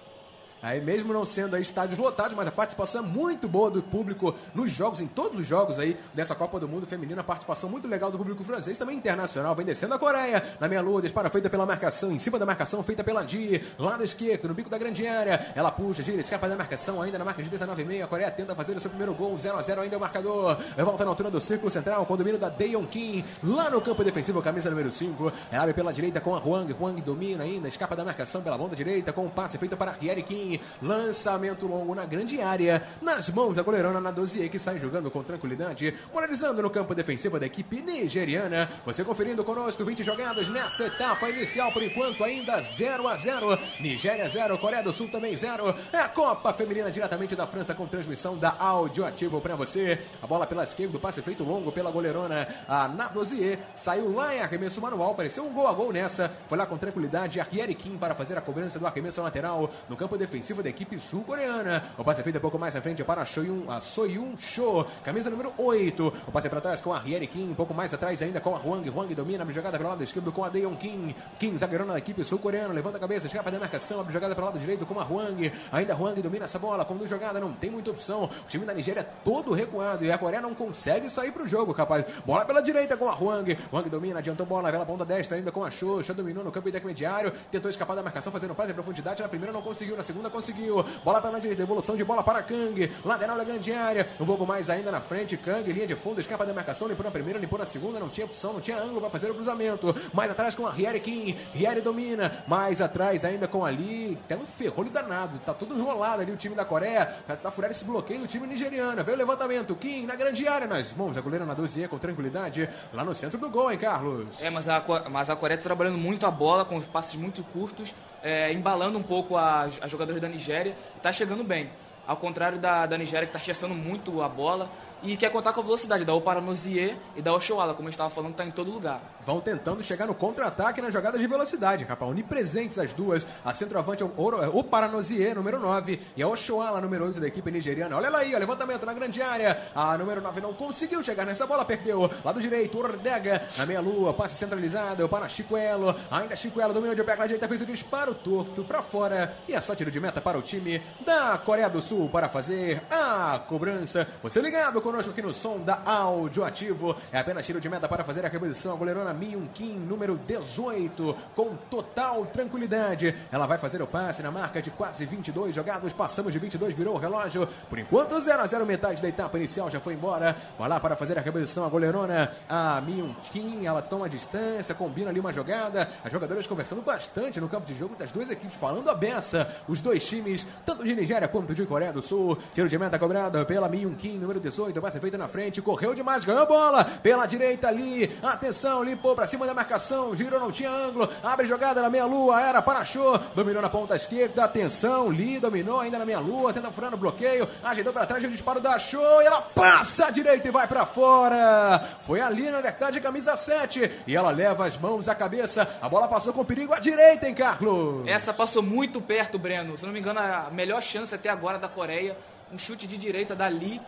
Aí mesmo não sendo aí estádios lotados, mas a participação é muito boa do público nos jogos, em todos os jogos aí dessa Copa do Mundo Feminina, a participação muito legal do público francês, também internacional, vem descendo a Coreia, na meia-lua, dispara feita pela marcação, em cima da marcação feita pela Di, lado esquerdo, no bico da grande área, ela puxa, gira, escapa da marcação, ainda na marca de 19,5, a Coreia tenta fazer o seu primeiro gol, 0-0 ainda é o marcador, volta na altura do círculo central, com o domínio da Daeon Kim, lá no campo defensivo, camisa número 5, ela abre pela direita com a Hwang domina ainda, escapa da marcação pela ponta direita, com o passe feito para Hyeri Kim, lançamento longo na grande área, nas mãos da goleirona Nadozie, que sai jogando com tranquilidade, moralizando no campo defensivo da equipe nigeriana. Você conferindo conosco 20 jogadas nessa etapa inicial, por enquanto ainda 0-0, Nigéria 0, Coreia do Sul também 0. É a Copa Feminina diretamente da França, com transmissão da Audioativo para você. A bola pela esquerda, o passe feito longo pela goleirona a Nadozie, saiu lá em arremesso manual, pareceu um gol a gol nessa, foi lá com tranquilidade a Hyeri Kim para fazer a cobrança do arremesso lateral no campo defensivo da equipe sul-coreana. O passe é feito um pouco mais à frente para a Soyun Cho, camisa número 8. O passe para trás com a Hyeri Kim, um pouco mais atrás ainda com a Hwang domina, abre jogada pelo lado esquerdo com a Daeon Kim. Kim, zagueirona da equipe sul-coreana, levanta a cabeça, escapa da marcação, abre jogada pelo lado direito com a Hwang. Ainda a Hwang domina essa bola, conduz jogada, não tem muita opção. O time da Nigéria todo recuado e a Coreia não consegue sair pro jogo, capaz. Bola pela direita com a Hwang domina, adiantou bola pela ponta destra ainda com a Cho. Cho dominou no campo intermediário, tentou escapar da marcação, fazendo passe em profundidade. Na primeira não conseguiu, na segunda conseguiu. Bola pela direita, devolução de bola para Kang, lateral da grande área, um pouco mais ainda na frente, Kang, linha de fundo, escapa da marcação, limpou na primeira, limpou na segunda, não tinha opção, não tinha ângulo para fazer o cruzamento. Mais atrás com a Hyeri Kim, Hyeri domina, mais atrás ainda com ali, tem um ferrolho danado, tá tudo enrolado ali o time da Coreia, tá furando esse bloqueio do time nigeriano. Veio o levantamento, Kim na grande área, nas mãos, a goleira Nadozie com tranquilidade, lá no centro do gol, hein, Carlos? Mas a Coreia tá trabalhando muito a bola, com passes muito curtos, embalando um pouco as jogadoras da Nigéria, e tá chegando bem. Ao contrário da Nigéria, que está chassando muito a bola e quer contar com a velocidade da Oparanozie e da Oshoala, como eu estava falando, está em todo lugar. Vão tentando chegar no contra-ataque nas jogadas de velocidade, rapaz. Onipresentes as duas. A centroavante é o Oparanozie, número 9, e a Oshoala, número 8 da equipe nigeriana. Olha ela aí, ó, levantamento na grande área. A número 9 não conseguiu chegar nessa bola, perdeu. Lado direito, Ordega, na meia-lua, passe centralizado para Chicuelo. Ainda Chicuelo dominou de perna direita, fez o disparo torto para fora. E é só tiro de meta para o time da Coreia do Sul para fazer a cobrança. Você ligado conosco aqui no som da Audioativo. É apenas tiro de meta para fazer a reposição. A goleirona Myung Kim, número 18, com total tranquilidade. Ela vai fazer o passe na marca de quase 22 jogados. Passamos de 22, virou o relógio. Por enquanto, 0-0, metade da etapa inicial já foi embora. Vai lá para fazer a reposição. A goleirona, a Myung Kim, ela toma a distância, combina ali uma jogada. As jogadoras conversando bastante no campo de jogo das duas equipes, falando a beça. Os dois times, tanto de Nigéria quanto de Coreia do Sul. Tiro de meta cobrado pela Myung Kim, número 18. Passe feito na frente, correu demais, ganhou bola pela direita ali. Atenção, limpou pra cima da marcação, girou, não tinha ângulo. Abre jogada na meia-lua, era para Cho. Dominou na ponta esquerda, atenção, Lee dominou ainda na meia-lua, tenta furar no bloqueio. Ajeitou pra trás, o disparo da Cho. E ela passa a direita e vai pra fora. Foi ali, na verdade, camisa 7. E ela leva as mãos à cabeça. A bola passou com perigo à direita, hein, Carlos? Essa passou muito perto, Breno. Se não me engano, a melhor chance até agora da Coreia. Um chute de direita da Lee.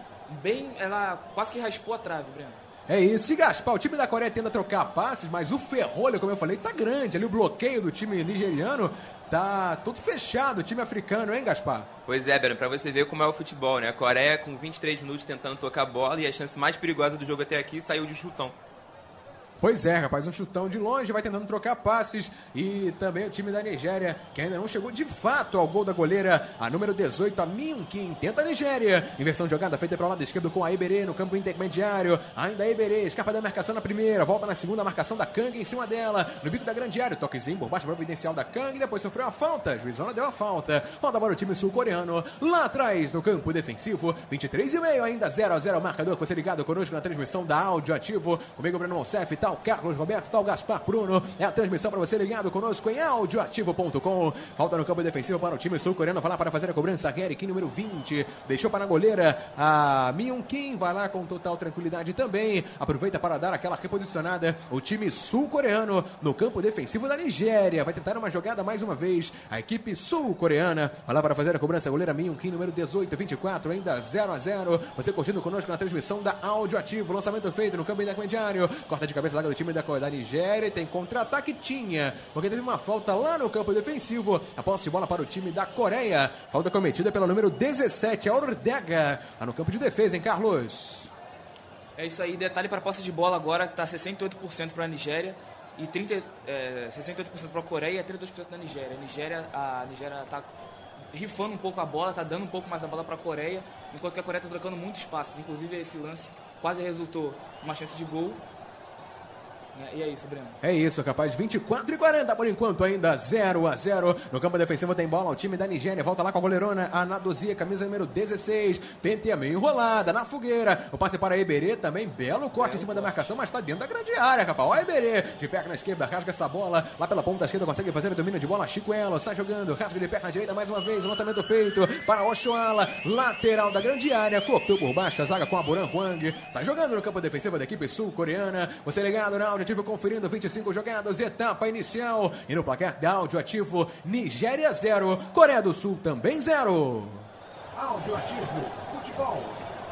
Ela quase que raspou a trave, Breno. É isso, e Gaspar, o time da Coreia tenta trocar passes, mas o ferrolho, como eu falei, tá grande. Ali o bloqueio do time nigeriano tá todo fechado, o time africano, hein, Gaspar? Pois é, Breno, pra você ver como é o futebol, né? A Coreia com 23 minutos tentando tocar a bola e a chance mais perigosa do jogo até aqui saiu de chutão. Pois é, rapaz, um chutão de longe, vai tentando trocar passes. E também o time da Nigéria, que ainda não chegou de fato ao gol da goleira, a número 18, a Min Kim. Tenta a Nigéria. Inversão de jogada feita para o lado esquerdo com a Iberê no campo intermediário. Ainda a Iberê, escapa da marcação na primeira, volta na segunda, marcação da Kang em cima dela. No bico da grande área, toquezinho por baixo providencial da Kang. Depois sofreu a falta. Juizona deu a falta. Volta para o time sul-coreano. Lá atrás, no campo defensivo, 23,5, ainda 0-0 marcador. Você ligado conosco na transmissão da Áudio Ativo. Comigo, Breno Monsef, tal Carlos Roberto, tal Gaspar Bruno. É a transmissão para você ligado conosco em audioativo.com. Falta no campo defensivo para o time sul-coreano. Vai lá para fazer a cobrança. Gary Kim, número 20. Deixou para a goleira a Myung Kim. Vai lá com total tranquilidade também. Aproveita para dar aquela reposicionada. O time sul-coreano no campo defensivo da Nigéria. Vai tentar uma jogada mais uma vez. A equipe sul-coreana vai lá para fazer a cobrança. A goleira Myung Kim, número 18, 24. Ainda 0-0. Você curtindo conosco na transmissão da Áudio Ativo. Lançamento feito no campo intermediário. Corta de cabeça lá do time da Nigéria. E tem contra-ataque, tinha. Porque teve uma falta lá no campo defensivo. A posse de bola para o time da Coreia. Falta cometida pelo número 17, a Ordega. Lá no campo de defesa, hein, Carlos? É isso aí. Detalhe para a posse de bola agora, que está 68% para a Nigéria. E 68% para a Coreia e 32% da Nigéria. A Nigéria está rifando um pouco a bola, está dando um pouco mais a bola para a Coreia, enquanto que a Coreia está trocando muitos passes. Inclusive esse lance quase resultou uma chance de gol. E é isso, Breno. É isso, capaz. 24-40 por enquanto, ainda 0-0. No campo defensivo tem bola o time da Nigéria. Volta lá com a goleirona, a Nadozia, camisa número 16. Penteia meio enrolada, na fogueira. O passe para a Iberê também. Belo corte em cima da marcação, mas está dentro da grande área, capaz. Ó, a Iberê de perna esquerda, rasga essa bola. Lá pela ponta esquerda consegue fazer o domínio de bola. Chico Elo sai jogando, rasga de perna direita mais uma vez. O lançamento feito para Oshoala, lateral da grande área. Cortou por baixo a zaga com a Boran Hwang. Sai jogando no campo defensivo da equipe sul-coreana. Você ligado na Áudio Ativo, conferindo 25 jogadas, etapa inicial. E no placar da Áudio Ativo, Nigéria 0, Coreia do Sul também 0. Áudio Ativo, futebol.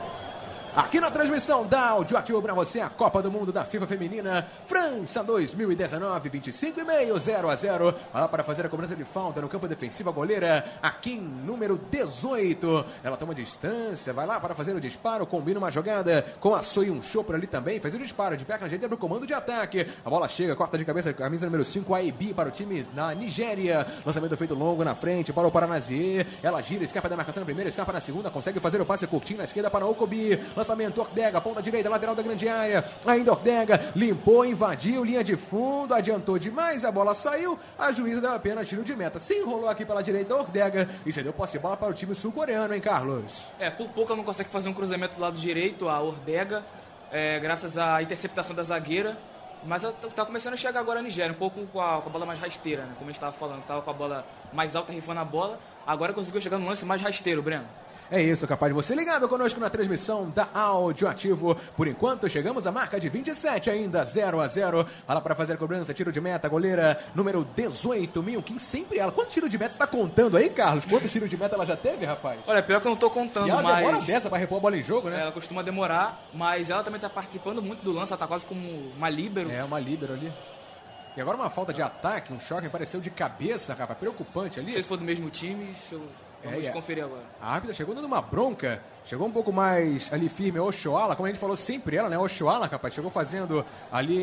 Aqui na transmissão da Áudio Ativo para você, a Copa do Mundo da FIFA Feminina, França 2019, 25,5, 0-0. Vai lá para fazer a cobrança de falta no campo defensivo, a goleira, a Kim, número 18. Ela toma distância, vai lá para fazer o disparo, combina uma jogada com a Soyun Cho por ali também, fez o disparo de perna direita para o comando de ataque. A bola chega, corta de cabeça, camisa número 5, a Ebi para o time da Nigéria. Lançamento feito longo na frente para o Paranazier. Ela gira, escapa da marcação na primeira, escapa na segunda, consegue fazer o passe curtinho na esquerda para Okobi. Lançamento, Ordega, ponta direita, lateral da grande área. Ainda Ordega, limpou, invadiu, linha de fundo, adiantou demais, a bola saiu, a juíza deu apenas tiro de meta. Se enrolou aqui pela direita, Ordega, e cedeu posse de bola para o time sul-coreano, hein, Carlos? Por pouco ela não consegue fazer um cruzamento do lado direito, a Ordega, graças à interceptação da zagueira. Mas ela tá começando a chegar agora a Nigéria, um pouco com a bola mais rasteira, né? Como a gente estava falando, estava com a bola mais alta, rifando a bola. Agora conseguiu chegar no lance mais rasteiro, Breno. É isso, capaz de você ligado conosco na transmissão da Áudio Ativo. Por enquanto, chegamos à marca de 27, ainda 0-0. Vai lá para fazer a cobrança, tiro de meta, goleira número 18, Myung Kim, sempre ela. Quanto tiro de meta você tá contando aí, Carlos? Quanto tiro de meta ela já teve, rapaz? Olha, pior que eu não tô contando, e ela mas... demora dessa para repor a bola em jogo, né? Ela costuma demorar, mas ela também tá participando muito do lance, ela tá quase como uma líbero. É, uma líbero ali. E agora uma falta de ataque, um choque, pareceu de cabeça, rapaz, preocupante ali. Não sei se for do mesmo time, vamos conferir agora. A árbitra chegou dando uma bronca, chegou um pouco mais ali firme, Oshoala, como a gente falou sempre ela, né? Oshoala, rapaz, chegou fazendo ali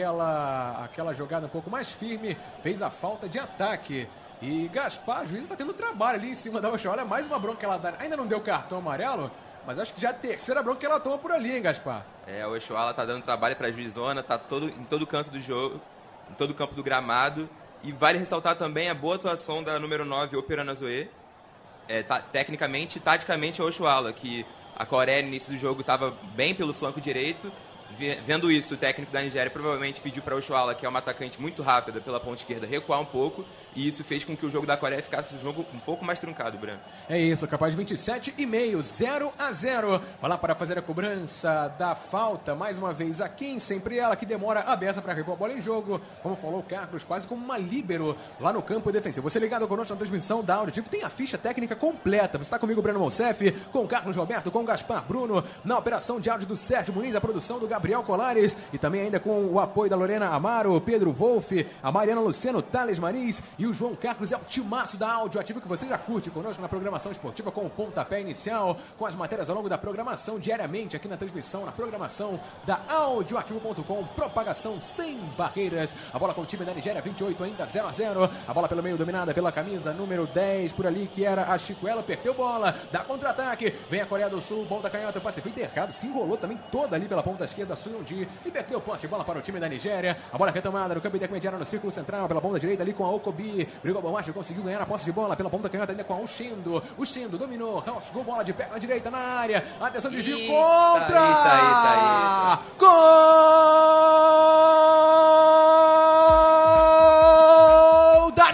aquela jogada um pouco mais firme, fez a falta de ataque. E Gaspar, a juíza tá tendo trabalho ali em cima da Oshoala, mais uma bronca que ela dá. Ainda não deu cartão amarelo, mas acho que já é a terceira bronca que ela toma por ali, hein, Gaspar? A Oshoala tá dando trabalho pra juizona, tá em todo canto do jogo, em todo o campo do gramado. E vale ressaltar também a boa atuação da número 9, Operana Zoe. Tecnicamente e taticamente a Oshoala, que a Coreia no início do jogo estava bem pelo flanco direito. Vendo isso, o técnico da Nigéria provavelmente pediu para a Oshoala, que é uma atacante muito rápida pela ponta esquerda, recuar um pouco, e isso fez com que o jogo da Coreia ficasse um jogo um pouco mais truncado, Breno. É isso, capaz de 27,5, 0-0. Vai lá para fazer a cobrança da falta, mais uma vez a Kim, sempre ela que demora a beça para repor a bola em jogo, como falou o Carlos, quase como uma líbero lá no campo defensivo. Você ligado conosco na transmissão da Áudio Ativo, tem a ficha técnica completa. Você está comigo, Breno Monsef, com o Carlos Roberto, com o Gaspar Bruno, na operação de áudio do Sérgio Muniz, a produção do Gabriel Gabriel Colares e também ainda com o apoio da Lorena Amaro, Pedro Wolff, a Mariana Luceno, Thales Marins e o João Carlos. É o timaço da Áudio Ativo que você já curte conosco na programação esportiva com o pontapé inicial, com as matérias ao longo da programação diariamente aqui na transmissão, na programação da audioativo.com, propagação sem barreiras. A bola com o time da Nigéria, 28 ainda, 0-0. A bola pelo meio dominada pela camisa número 10 por ali, que era a Chicuela, perdeu bola, dá contra-ataque, vem a Coreia do Sul, ponta canhota, o passe feito errado, se enrolou também toda ali pela ponta esquerda, Suyondi, e perdeu posse, bola para o time da Nigéria. A bola retomada no campo intermediário no círculo central, pela ponta direita ali com a Okobi, brigou por baixo, conseguiu ganhar a posse de bola pela ponta canhota ainda com a Ushendo. Ushendo dominou, rasgou bola de perna direita na área, atenção, desvio contra! Gol da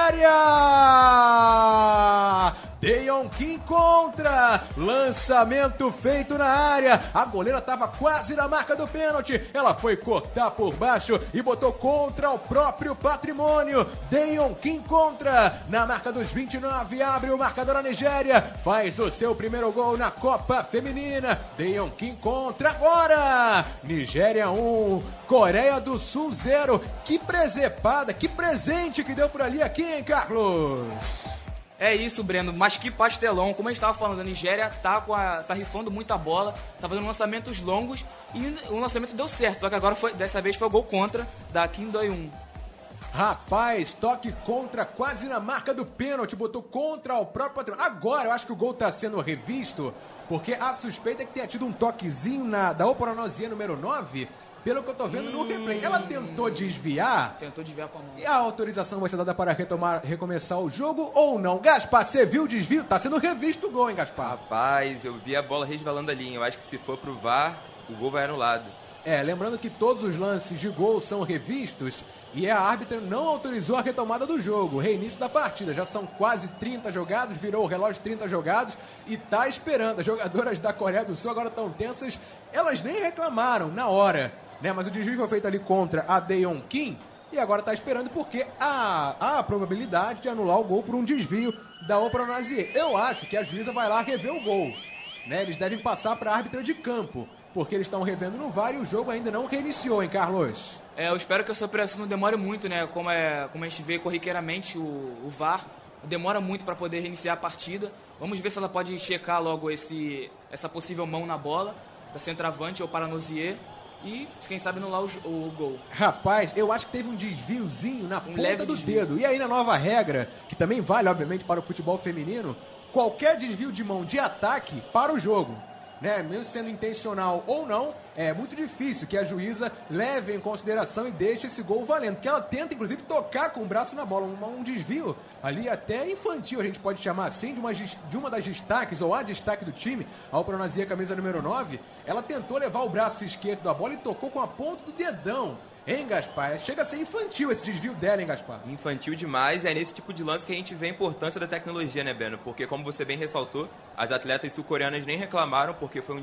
Nigéria! Dayon Kim contra, lançamento feito na área, a goleira estava quase na marca do pênalti, ela foi cortar por baixo e botou contra o próprio patrimônio. Dayon Kim contra, na marca dos 29, abre o marcador a Nigéria, faz o seu primeiro gol na Copa Feminina. Dayon Kim contra agora, Nigéria 1, Coreia do Sul 0, que presepada, que presente que deu por ali aqui, hein, Carlos? É isso, Breno, mas que pastelão. Como a gente estava falando, a Nigéria tá rifando muita bola, tá fazendo lançamentos longos e o lançamento deu certo, só que agora dessa vez foi o gol contra da Kim Do-yoon. Rapaz, toque contra, quase na marca do pênalti, botou contra o próprio patrimônio. Agora eu acho que o gol está sendo revisto, porque a suspeita é que tenha tido um toquezinho da Oporonozie número 9, pelo que eu tô vendo no replay. Ela tentou desviar. Tentou desviar com a mão. E a autorização vai ser dada para recomeçar o jogo ou não? Gaspar, você viu o desvio? Tá sendo revisto o gol, hein, Gaspar? Rapaz, eu vi a bola resvalando ali. Eu acho que se for pro VAR, o gol vai anulado. Lembrando que todos os lances de gol são revistos e a árbitra não autorizou a retomada do jogo, o reinício da partida. Já são quase 30 jogados, virou o relógio 30 jogados e tá esperando. As jogadoras da Coreia do Sul agora estão tensas, elas nem reclamaram na hora, né? Mas o desvio foi feito ali contra a Dayon Kim e agora tá esperando porque há a probabilidade de anular o gol por um desvio da Oporonozie. Eu acho que a juíza vai lá rever o gol, né? Eles devem passar para a árbitra de campo, porque eles estão revendo no VAR e o jogo ainda não reiniciou, hein, Carlos? Eu espero que essa operação não demore muito, né? Como a gente vê corriqueiramente o VAR demora muito para poder reiniciar a partida. Vamos ver se ela pode checar logo essa possível mão na bola da centroavante ou Paranozie e, quem sabe, anular o gol. Rapaz, eu acho que teve um desviozinho na ponta do dedo. E aí, na nova regra, que também vale, obviamente, para o futebol feminino, qualquer desvio de mão de ataque para o jogo, né? Mesmo sendo intencional ou não, é muito difícil que a juíza leve em consideração e deixe esse gol valendo, porque ela tenta inclusive tocar com o braço na bola, um desvio ali até infantil, a gente pode chamar assim, de uma das destaques, ou a destaque do time, a Oporonozie, camisa número 9, ela tentou levar o braço esquerdo da bola e tocou com a ponta do dedão. Hein, Gaspar? Chega a ser infantil esse desvio dela, hein, Gaspar? Infantil demais, é nesse tipo de lance que a gente vê a importância da tecnologia, né, Breno? Porque, como você bem ressaltou, as atletas sul-coreanas nem reclamaram, porque foi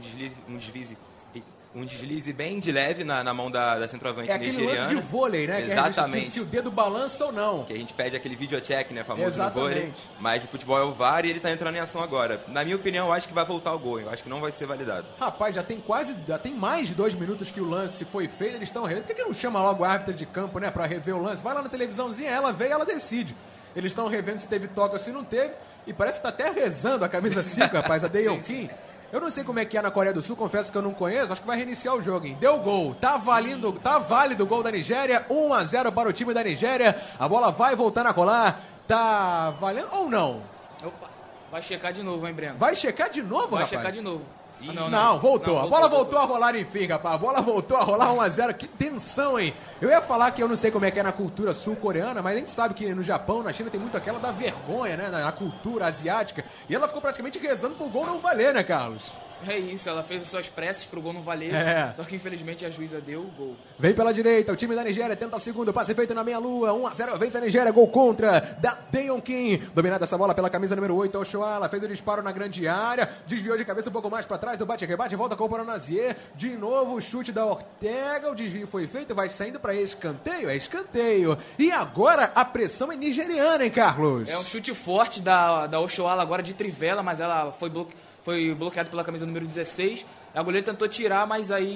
um deslize bem de leve na mão da centroavante nigeriana. É aquele lance de vôlei, né? Exatamente. Que se o dedo balança ou não. Que a gente pede aquele videocheck, né, famoso. Exatamente. No vôlei. Mas o futebol é o VAR e ele tá entrando em ação agora. Na minha opinião, eu acho que vai voltar o gol. Eu acho que não vai ser validado. Rapaz, já tem mais de 2 minutos que o lance foi feito, eles estão revendo. Por que não chama logo a árbitra de campo, né, pra rever o lance? Vai lá na televisãozinha, ela vê e ela decide. Eles estão revendo se teve toque ou se não teve. E parece que tá até rezando a camisa 5, rapaz, a Dayon Kim. Eu não sei como é que é na Coreia do Sul, confesso que eu não conheço, acho que vai reiniciar o jogo, hein? Deu gol, tá válido o gol da Nigéria, 1-0 para o time da Nigéria, a bola vai voltar a rolar, tá valendo ou não? Opa, vai checar de novo, hein, Breno? Vai checar de novo, vai rapaz? Vai checar de novo. Não, voltou. A bola voltou a rolar, enfim, rapaz. A bola voltou a rolar 1-0. Que tensão, hein? Eu ia falar que eu não sei como é que é na cultura sul-coreana, mas a gente sabe que no Japão, na China, tem muito aquela da vergonha, né? Na cultura asiática. E ela ficou praticamente rezando pro gol não valer, né, Carlos? É isso, ela fez as suas preces pro gol não valer, só que infelizmente a juíza deu o gol. Vem pela direita, o time da Nigéria tenta o segundo, passe feito na meia-lua, 1-0, vence a Nigéria, gol contra da Dayon Kim. Dominada essa bola pela camisa número 8, Oshoala, fez o disparo na grande área, desviou de cabeça um pouco mais pra trás do bate-rebate, volta com o Oporonozie, de novo o chute da Ortega, o desvio foi feito, vai saindo pra escanteio, é escanteio. E agora a pressão é nigeriana, hein, Carlos? É um chute forte da Oshoala agora de trivela, mas ela foi bloqueado pela camisa número 16. A goleira tentou tirar, mas aí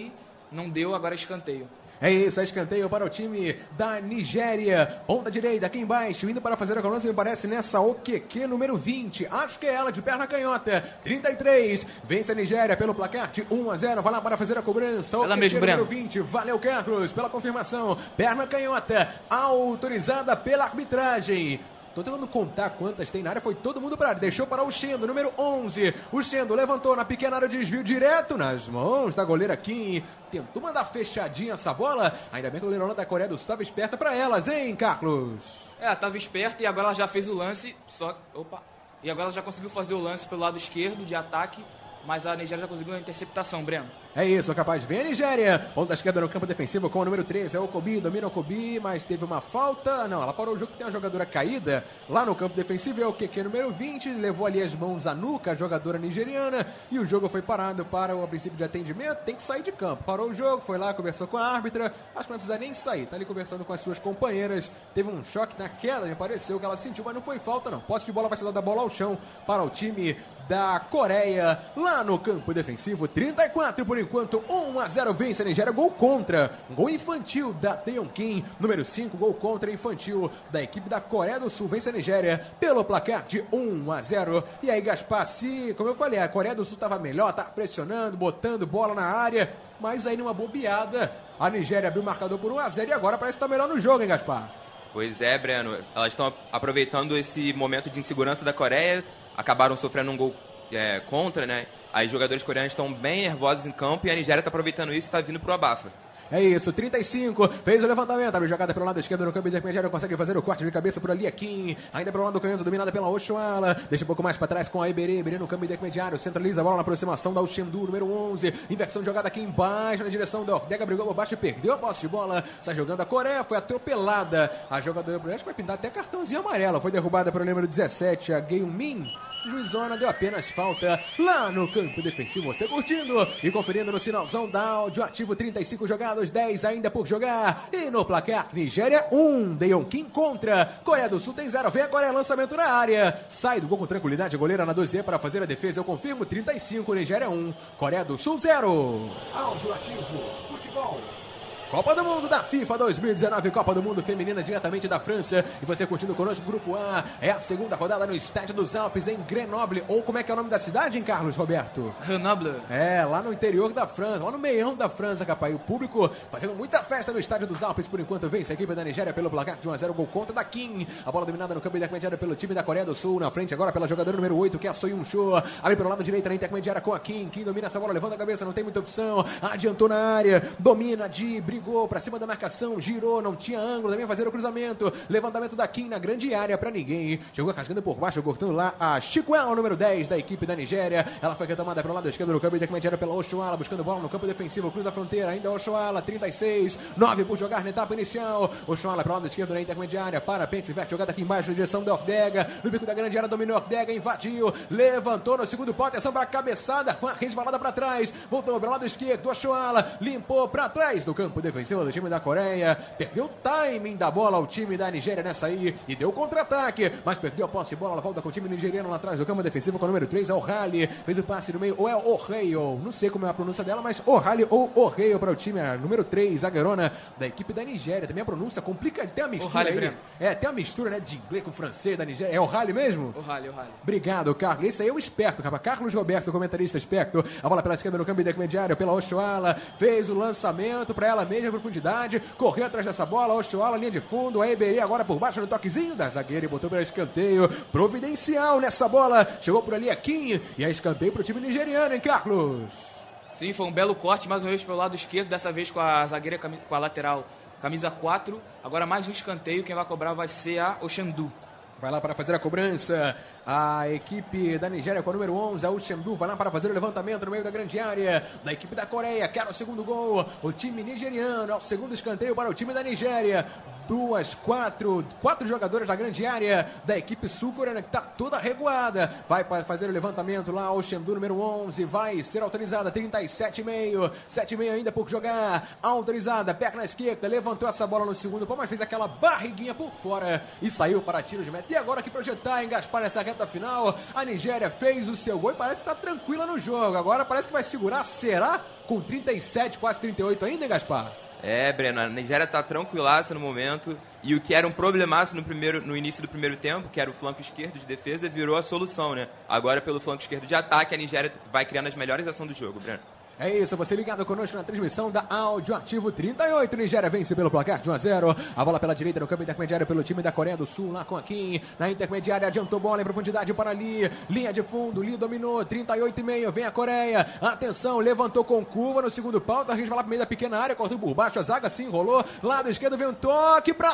Não deu, agora é escanteio. É isso, é escanteio para o time da Nigéria. Ponta direita aqui embaixo, indo para fazer a cobrança, me parece, nessa Okeke número 20. Acho que é ela, de perna canhota. 33, vence a Nigéria pelo placar de 1-0. Vai lá para fazer a cobrança. Ela mesmo, número Breno. 20. Valeu, Carlos, pela confirmação. Perna canhota, autorizada pela arbitragem. Tô tentando contar quantas tem na área, foi todo mundo para área, deixou para o Chendo, número 11. O Chendo levantou na pequena área de desvio direto nas mãos da goleira Kim. Tentou mandar fechadinha essa bola, ainda bem que a goleirona da Coreia do Sul estava esperta para elas, hein, Carlos? Ela estava esperta e agora ela já fez o lance, e agora ela já conseguiu fazer o lance pelo lado esquerdo de ataque, mas a Nigéria já conseguiu uma interceptação, Breno. É isso, capaz. Vem a Nigéria. Ponta esquerda no campo defensivo com o número 13. É o Kobi, domina o Kobi, mas teve uma falta. Não, ela parou o jogo, tem uma jogadora caída lá no campo defensivo. É o Keke número 20. Levou ali as mãos à nuca, a jogadora nigeriana. E o jogo foi parado para o princípio de atendimento. Tem que sair de campo. Parou o jogo, foi lá, conversou com a árbitra. Acho que não precisa nem sair. Tá ali conversando com as suas companheiras. Teve um choque na queda, me pareceu que ela sentiu, mas não foi falta, não. Posse de bola vai ser dada a bola ao chão para o time da Coreia lá no campo defensivo. 34 por enquanto, 1-0 vence a Nigéria, gol contra, gol infantil da Taeyeon Kim, número 5, gol contra infantil da equipe da Coreia do Sul, vence a Nigéria pelo placar de 1-0. E aí, Gaspar, se, como eu falei, a Coreia do Sul estava melhor, tá pressionando, botando bola na área, mas aí numa bobeada, a Nigéria abriu o marcador por 1-0 e agora parece que tá melhor no jogo, hein, Gaspar? Pois é, Breno, elas estão aproveitando esse momento de insegurança da Coreia, acabaram sofrendo um gol contra, né? As jogadores coreanos estão bem nervosos em campo e a Nigéria está aproveitando isso e está vindo pro abafa. É isso, 35, fez o levantamento, abre jogada pelo lado esquerdo no campo intermediário, consegue fazer o corte de cabeça por ali a Kim, ainda pelo lado canhoto, dominada pela Oshuala, deixa um pouco mais para trás com a Eberê no campo intermediário, centraliza a bola na aproximação da Uchendu, número 11, inversão de jogada aqui embaixo na direção da Ordega, brigou por baixo e perdeu a posse de bola, sai jogando a Coreia, foi atropelada, a jogadora, acho que vai pintar até cartãozinho amarelo, foi derrubada pelo número 17, a Geun-min. Juizona deu apenas falta lá no campo defensivo. Você curtindo e conferindo no sinalzão da áudio ativo, 35 jogados, 10 ainda por jogar. E no placar, Nigéria 1, Taeyeon Kim contra Coreia do Sul tem 0. Vem a Coreia, lançamento na área. Sai do gol com tranquilidade, a goleira na 2E para fazer a defesa. Eu confirmo, 35, Nigéria 1, Coreia do Sul 0. Áudio ativo, futebol. Copa do Mundo da FIFA 2019, Copa do Mundo Feminina diretamente da França. E você curtindo conosco, Grupo A. É a segunda rodada no Estádio dos Alpes, em Grenoble. Ou como é que é o nome da cidade, hein, Carlos Roberto? Grenoble. É, lá no interior da França, lá no meião da França, capaz. O público fazendo muita festa no Estádio dos Alpes. Por enquanto vence a equipe da Nigéria pelo placar de 1-0, gol contra da Kim. A bola dominada no campo intermediário pelo time da Coreia do Sul. Na frente agora pela jogadora número 8, que é a Soyun Cho. Abre pelo lado direito na intermediária com a Kim. Kim domina essa bola, levanta a cabeça, não tem muita opção. Adiantou na área, domina, brigou pra cima da marcação, girou, não tinha ângulo, também fazer o cruzamento, levantamento da Kim na grande área pra ninguém, chegou cascando por baixo, cortando lá a Chikwell, número 10 da equipe da Nigéria, ela foi retomada pelo lado esquerdo do campo intermediário pela Oshuala, buscando bola no campo defensivo, cruza a fronteira, ainda Oshuala, 36, 9 por jogar na etapa inicial, Oshuala pelo lado esquerdo na intermediária, para Pence, jogada aqui embaixo na direção da Ordega, no bico da grande área, dominou Ordega, invadiu, levantou no segundo pau, atenção pra cabeçada, com a resvalada pra trás, voltou pelo lado esquerdo, Oshuala, limpou pra trás do campo defensivo do time da Coreia, perdeu o timing da bola ao time da Nigéria nessa aí e deu contra-ataque, mas perdeu a posse de bola, ela volta com o time nigeriano lá atrás do campo defensivo com o número 3, é o Rally, fez o passe no meio, ou é o Orreio, não sei como é a pronúncia dela, mas o Rally ou Orreio para o time, a número 3, zagueirona da equipe da Nigéria, também a pronúncia complica, tem a mistura aí, tem a mistura, né, de inglês com francês da Nigéria, é o Rally mesmo? O Rally. Obrigado, Carlos, esse aí é o esperto, cara. Carlos Roberto, comentarista esperto, a bola pela esquerda no campo intermediário, pela Oshuala, fez o lançamento para ela mesma, profundidade, correu atrás dessa bola, Oshuala, linha de fundo, a Eberê agora por baixo no toquezinho da zagueira e botou para escanteio, providencial nessa bola, chegou por ali a Kim e a escanteio para o time nigeriano, hein, Carlos? Sim, foi um belo corte, mais uma vez pelo lado esquerdo, dessa vez com a zagueira, com a lateral, camisa 4, agora mais um escanteio, quem vai cobrar vai ser a Oshandu. Vai lá para fazer a cobrança, a equipe da Nigéria com o número 11, a Uchendu, vai lá para fazer o levantamento no meio da grande área, da equipe da Coreia, quer o segundo gol, o time nigeriano, é o segundo escanteio para o time da Nigéria, quatro jogadoras da grande área da equipe sul-coreana, que está toda recuada. Vai fazer o levantamento lá, o Chengdu, número 11, vai ser autorizada, 37,5, 7,5 ainda por jogar, autorizada, perna esquerda, levantou essa bola no segundo pau, mas fez aquela barriguinha por fora e saiu para tiro de meta. E agora que projetar em Gaspar nessa reta final, a Nigéria fez o seu gol e parece que está tranquila no jogo. Agora parece que vai segurar, será? Com 37, quase 38 ainda, hein, Gaspar? Breno, a Nigéria está tranquilaça no momento, e o que era um problemaço no início do primeiro tempo, que era o flanco esquerdo de defesa, virou a solução, né? Agora, pelo flanco esquerdo de ataque, a Nigéria vai criando as melhores ações do jogo, Breno. É isso, você ligado conosco na transmissão da Áudio Ativo 38. Nigéria vence pelo placar de 1-0. A bola pela direita no campo intermediário pelo time da Coreia do Sul, lá com a Kim. Na intermediária, adiantou bola em profundidade para Lee. Linha de fundo, Lee dominou, 38,5. Vem a Coreia. Atenção, levantou com curva no segundo pau. Tarris vai lá pro meio da pequena área, cortou por baixo, a zaga se enrolou. Lado esquerdo vem um toque para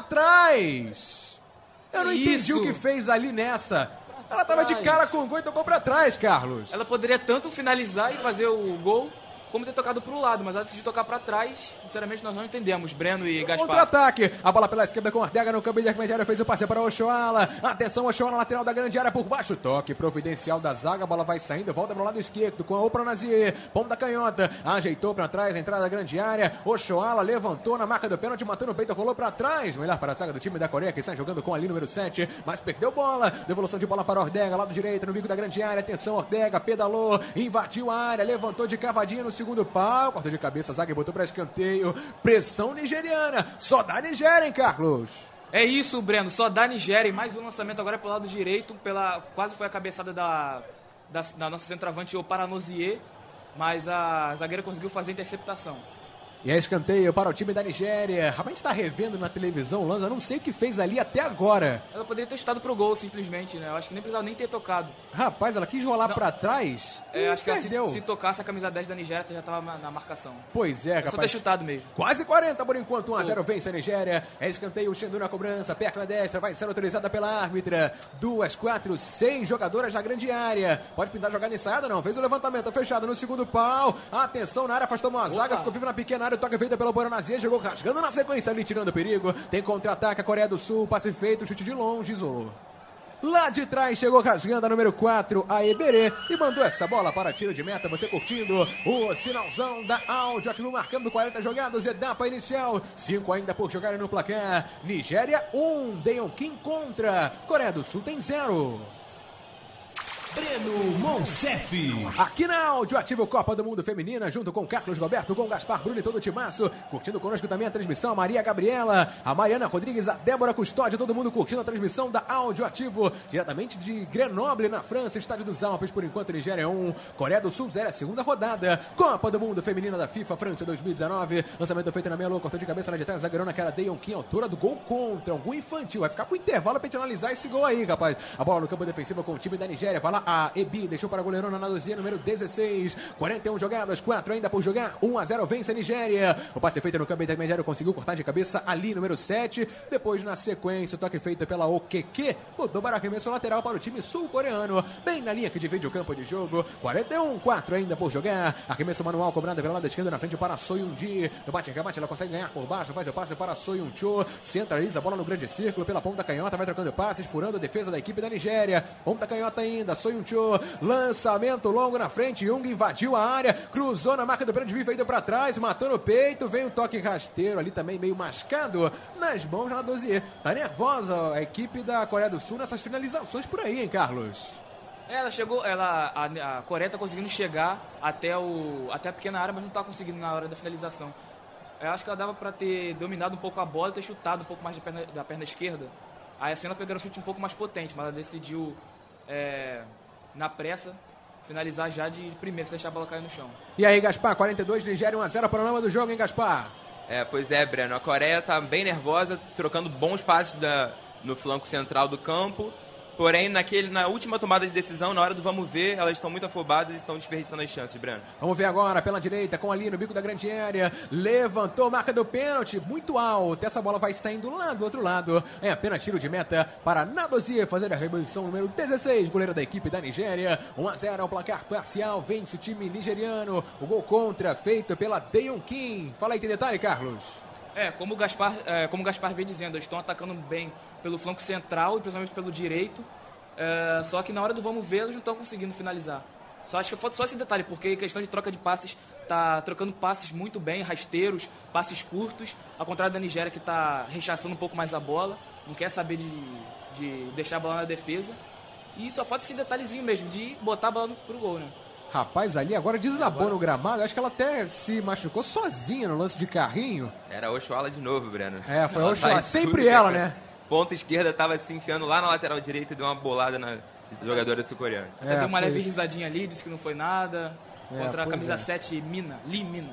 trás. Eu não entendi o que fez ali nessa. Ela tava de cara com o gol e tocou para trás, Carlos. Ela poderia tanto finalizar e fazer o gol, como ter tocado para o lado, mas ela decidiu tocar para trás. Sinceramente, nós não entendemos, Breno e Gaspar. Contra-ataque, a bola pela esquerda com Ortega no campo intermediário, fez o passe para Oshoala. Atenção, Oshoala, lateral da grande área por baixo, toque providencial da zaga, a bola vai saindo, volta para o lado esquerdo com a Opranazier, ponta canhota, ajeitou para trás, entrada da grande área, Oshoala levantou na marca do pênalti, matou no peito, rolou para trás, melhor para a zaga do time da Coreia, que está jogando com ali número 7, mas perdeu bola, devolução de bola para Ortega, lado direito, no bico da grande área, atenção, Ortega, pedalou, invadiu a área, levantou de cavadinha no segundo pau, cortou de cabeça, a zaga botou para escanteio, pressão nigeriana, só dá Nigéria, hein, Carlos? É isso, Breno, só dá Nigéria, e mais um lançamento agora pelo lado direito, quase foi a cabeçada da nossa centroavante, o Paranozier, mas a zagueira conseguiu fazer a interceptação. E é escanteio para o time da Nigéria. Rapaz, a gente está revendo na televisão o lance. Eu não sei o que fez ali até agora. Ela poderia ter chutado pro gol, simplesmente, né? Eu acho que nem precisava nem ter tocado. Rapaz, ela quis rolar para trás. Acho que se tocasse a camisa 10 da Nigéria, já estava na marcação. Pois é, rapaz. Só ter chutado mesmo. Quase 40 por enquanto. 1-0 vence a Nigéria. É escanteio, o Chengdu na cobrança. Perna destra, vai ser autorizada pela árbitra. 2, 4, 6 jogadoras na grande área. Pode pintar jogada ensaiada, não. Fez o levantamento, fechado no segundo pau. Atenção na área, afastou uma zaga, ficou vivo na pequena área. Toque feita pela Boranazia, jogou rasgando na sequência ali, tirando o perigo. Tem contra-ataque a Coreia do Sul, passe feito, chute de longe, isolou. Lá de trás chegou rasgando a número 4, a Eberê, e mandou essa bola para tiro de meta. Você curtindo o sinalzão da Áudio Ativo, marcando 40 jogadas, etapa inicial. 5 ainda por jogarem no placar. Nigéria 1, Daeon Kim contra. Coreia do Sul tem 0. Breno Monsef. Aqui na Áudio Ativo Copa do Mundo Feminina, junto com Carlos Roberto, com Gaspar Bruno e todo o timaço. Curtindo conosco também a transmissão, a Maria Gabriela, a Mariana Rodrigues, a Débora Custódio, todo mundo curtindo a transmissão da Áudio Ativo, diretamente de Grenoble, na França, Estádio dos Alpes. Por enquanto, Nigéria 1, Coreia do Sul 0, a segunda rodada. Copa do Mundo Feminina da FIFA, França 2019. Lançamento feito na meia lua, cortou de cabeça lá de trás, zagueirona, que era Daeon Kim, autora do gol contra. Um gol infantil, vai ficar pro intervalo pra gente analisar esse gol aí, rapaz. A bola no campo defensivo com o time da Nigéria, vai lá a Ebi, deixou para a goleirona na dozinha, número 16. 41 jogadas, 4 ainda por jogar. 1-0 vence a Nigéria. O passe feito no campo intermediário, conseguiu cortar de cabeça ali, número 7. Depois, na sequência, o toque feito pela Okeke. Mudou para arremesso lateral para o time sul-coreano. Bem na linha que divide o campo de jogo. 41, 4 ainda por jogar. Arremesso manual cobrado pela lado esquerdo na frente para Soyunji. No bate-rebate, ela consegue ganhar por baixo. Faz o passe para Soyuncho. Centraliza a bola no grande círculo pela ponta canhota. Vai trocando passes, furando a defesa da equipe da Nigéria. Ponta canhota ainda. Soyuncho. Lançamento longo na frente, Jung invadiu a área, cruzou na marca do pênalti, veio para trás, matou no peito, vem um toque rasteiro ali também, meio mascado nas mãos da Dozier. Tá nervosa a equipe da Coreia do Sul nessas finalizações por aí, hein, Carlos? Ela chegou, a Coreia tá conseguindo chegar até a pequena área, mas não tá conseguindo na hora da finalização. Eu acho que ela dava para ter dominado um pouco a bola e ter chutado um pouco mais da perna esquerda. Aí a cena pegou um chute um pouco mais potente, mas ela decidiu na pressa, finalizar já de primeiro, se deixar a bola cair no chão. E aí, Gaspar, 42, Nigéria 1-0, panorama do jogo, hein, Gaspar? Pois é, Breno, a Coreia tá bem nervosa, trocando bons passes no flanco central do campo. Porém, na última tomada de decisão, na hora do vamos ver, elas estão muito afobadas e estão desperdiçando as chances, Breno. Vamos ver agora, pela direita, com ali no bico da grande área. Levantou, marca do pênalti, muito alto. Essa bola vai saindo lá do outro lado. É apenas tiro de meta para Nadozie fazer a reposição número 16, goleiro da equipe da Nigéria. 1-0 ao placar parcial, vence o time nigeriano. O gol contra, feito pela Daeon Kim. Fala aí, tem detalhe, Carlos? Como o Gaspar vem dizendo, eles estão atacando bem pelo flanco central e principalmente pelo direito, só que na hora do vamos ver, eles não estão conseguindo finalizar. Acho que falta só esse detalhe, porque em questão de troca de passes, tá trocando passes muito bem, rasteiros, passes curtos, ao contrário da Nigéria, que está rechaçando um pouco mais a bola, não quer saber de deixar a bola na defesa, e só falta esse detalhezinho mesmo, de botar a bola pro gol, né? Rapaz, ali agora desabou no gramado, acho que ela até se machucou sozinha no lance de carrinho. Era a Oshuala de novo, Breno. Foi a Oshuala, sempre tudo, ela, cara. né? Ponta esquerda tava se enfiando lá na lateral direita e deu uma bolada na jogadora sul-coreana. Até deu uma leve risadinha ali, disse que não foi nada. Contra a camisa 7, Lee Mina.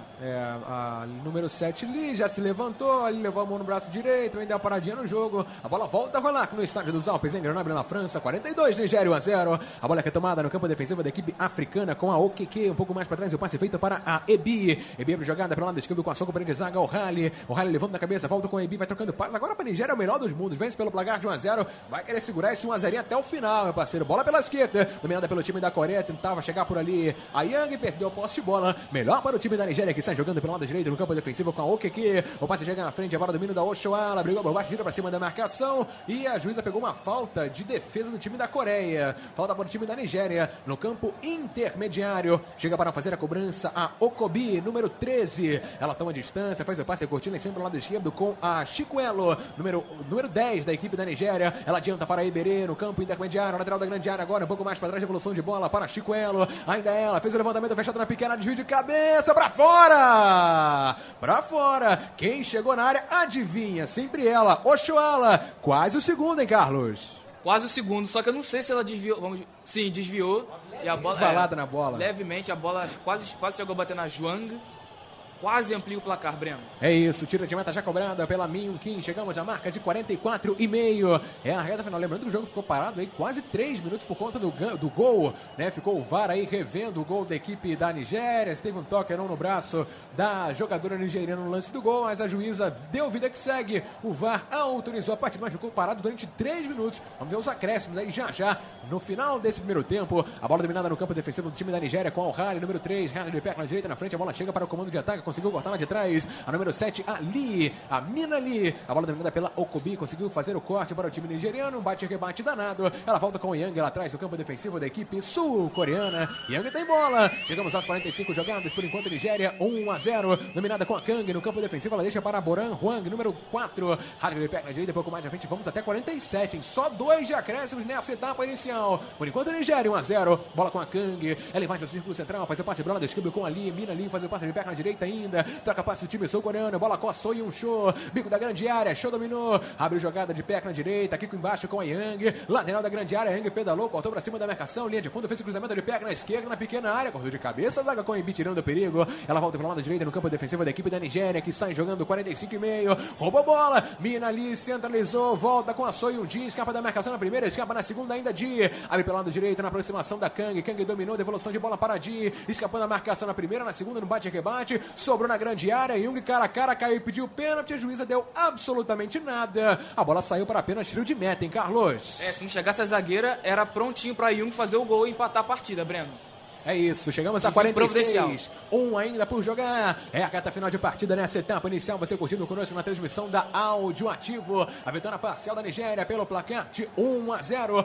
A número 7, Lee, já se levantou, ali levou a mão no braço direito, ainda deu uma paradinha no jogo. A bola volta a rolar no estádio dos Alpes, em Grenoble, na França. 42, Nigéria 1-0. A bola é retomada no campo defensivo da equipe africana com a Okeke um pouco mais para trás. O passe feito para a Ebi. Ebi abre jogada pelo lado esquerdo com a soco para a zaga. O Rally levando na cabeça, volta com a Ebi, vai trocando passes. Agora para a Nigéria, é o melhor dos mundos. Vence pelo placar de 1-0. Vai querer segurar esse 1-0 até o final, meu parceiro. Bola pela esquerda, dominada pelo time da Coreia. Tentava chegar por ali. A Yang perdeu a posse de bola. Melhor para o time da Nigéria, que sai jogando pelo lado direito no campo defensivo com a Okeke. O passe chega na frente, a bola domínio da Oshuala, brigou por baixo, gira para cima da marcação e a juíza pegou uma falta de defesa do time da Coreia. Falta para o time da Nigéria no campo intermediário. Chega para fazer a cobrança a Okobi, número 13. Ela toma distância, faz o passe curtinho em cima do lado esquerdo com a Chicuelo, número 10 da equipe da Nigéria. Ela adianta para a Iberê no campo intermediário, lateral da grande área agora, um pouco mais para trás, evolução de bola para a Chicuelo. Ainda ela fez o levantamento fechado na pequena, desvio de cabeça para fora! Para fora! Quem chegou na área, adivinha, sempre ela, Oshuala. Quase o segundo, hein, Carlos? Quase o segundo, só que eu não sei se ela desviou. Sim, desviou. E a bola. Balada na bola. Levemente, a bola quase chegou a bater na Zhuang. Quase amplia o placar, Breno. É isso, tiro de meta já cobrada pela Min Kim. Chegamos à marca de 44,5. É a reta final. Lembrando que o jogo ficou parado aí quase 3 minutos por conta do gol, né? Ficou o VAR aí revendo o gol da equipe da Nigéria. Teve um toque não no braço da jogadora nigeriana no lance do gol, mas a juíza deu vida que segue. O VAR autorizou a partida, mas ficou parado durante 3 minutos. Vamos ver os acréscimos aí já no final desse primeiro tempo. A bola dominada no campo defensivo do time da Nigéria com o Rally, número 3. Rally de pé na direita, na frente. A bola chega para o comando de ataque. Conseguiu cortar lá de trás, a número 7, a Mina Lee, a bola dominada pela Okobi, conseguiu fazer o corte para o time nigeriano, bate-rebate danado, ela volta com o Yang lá atrás do campo defensivo da equipe sul-coreana. Yang tem bola, chegamos aos 45 jogados, por enquanto Nigéria 1-0, dominada com a Kang no campo defensivo, ela deixa para Boran Hwang, número 4, rádio de pé na direita, um pouco mais à frente, vamos até 47, em só 2 de acréscimos nessa etapa inicial, por enquanto Nigéria 1-0, bola com a Kang, ela invade o círculo central, faz o passe bola do esquerdo com a Lee, Mina Lee faz o passe de pé na direita ainda, troca passe do time sul-coreano, bola com a Soyun Show, bico da grande área, Show dominou, abre jogada de pé na direita, aqui embaixo com a Yang, lateral da grande área, Yang pedalou, cortou pra cima da marcação, linha de fundo, fez o cruzamento de pé na esquerda, na pequena área, cortou de cabeça, zaga com a Embi tirando o perigo, ela volta pelo lado direito no campo defensivo da equipe da Nigéria, que sai jogando 45,5, roubou bola, Mina ali, centralizou, volta com a Soyun Jin, escapa da marcação na primeira, escapa na segunda ainda Di, abre pelo lado direito na aproximação da Kang, Kang dominou, devolução de bola para Di, escapando da marcação na primeira, na segunda no bate-rebate, sobrou na grande área, Jung cara a cara, caiu e pediu pênalti, a juíza deu absolutamente nada. A bola saiu para apenas tiro de meta, hein, Carlos? Se não chegasse a zagueira, era prontinho para Jung fazer o gol e empatar a partida, Breno. É isso, chegamos a 46, ainda por jogar, é a reta final de partida nessa etapa inicial, você curtindo conosco na transmissão da Áudio Ativo, a vitória parcial da Nigéria pelo placar de 1-0,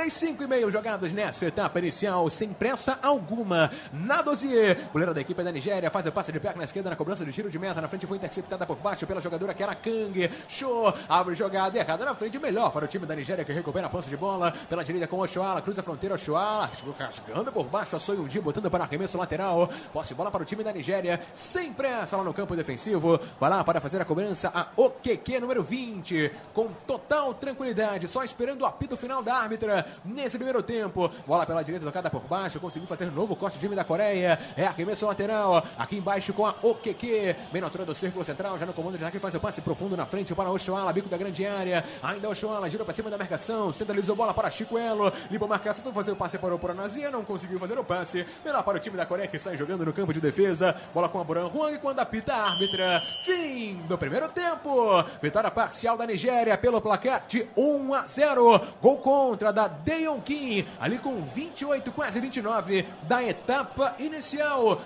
45,5 jogados nessa etapa inicial, sem pressa alguma, na Dozier, goleira da equipe da Nigéria, faz o passe de pé na esquerda na cobrança de tiro de meta, na frente foi interceptada por baixo pela jogadora que era Kang, Show, abre jogada errada na frente, melhor para o time da Nigéria que recupera a posse de bola, pela direita com o Oshuala, cruza a fronteira, Oshuala, rasgando por baixo, a Soyun Jin botando para arremesso lateral, posse de bola para o time da Nigéria, sem pressa lá no campo defensivo, vai lá para fazer a cobrança a Okeke, número 20, com total tranquilidade, só esperando o apito final da árbitra nesse primeiro tempo, bola pela direita tocada por baixo, conseguiu fazer um novo corte do time da Coreia, é arremesso lateral, aqui embaixo com a Okeke, bem na altura do círculo central, já no comando de ataque, faz o passe profundo na frente para Oshuala, bico da grande área, ainda Oshuala, gira para cima da marcação, centralizou bola para Chicuelo, limpa a marcação, tentou fazer o passe para o Poranazia, não conseguiu fazer o passe, melhor para o time da Coreia que sai jogando no campo de defesa, bola com a Boran Hwang quando apita a árbitra, fim do primeiro tempo, vitória parcial da Nigéria pelo placar de 1-0, gol contra da Daeyeon Kim, ali com 28, quase 29 da etapa inicial,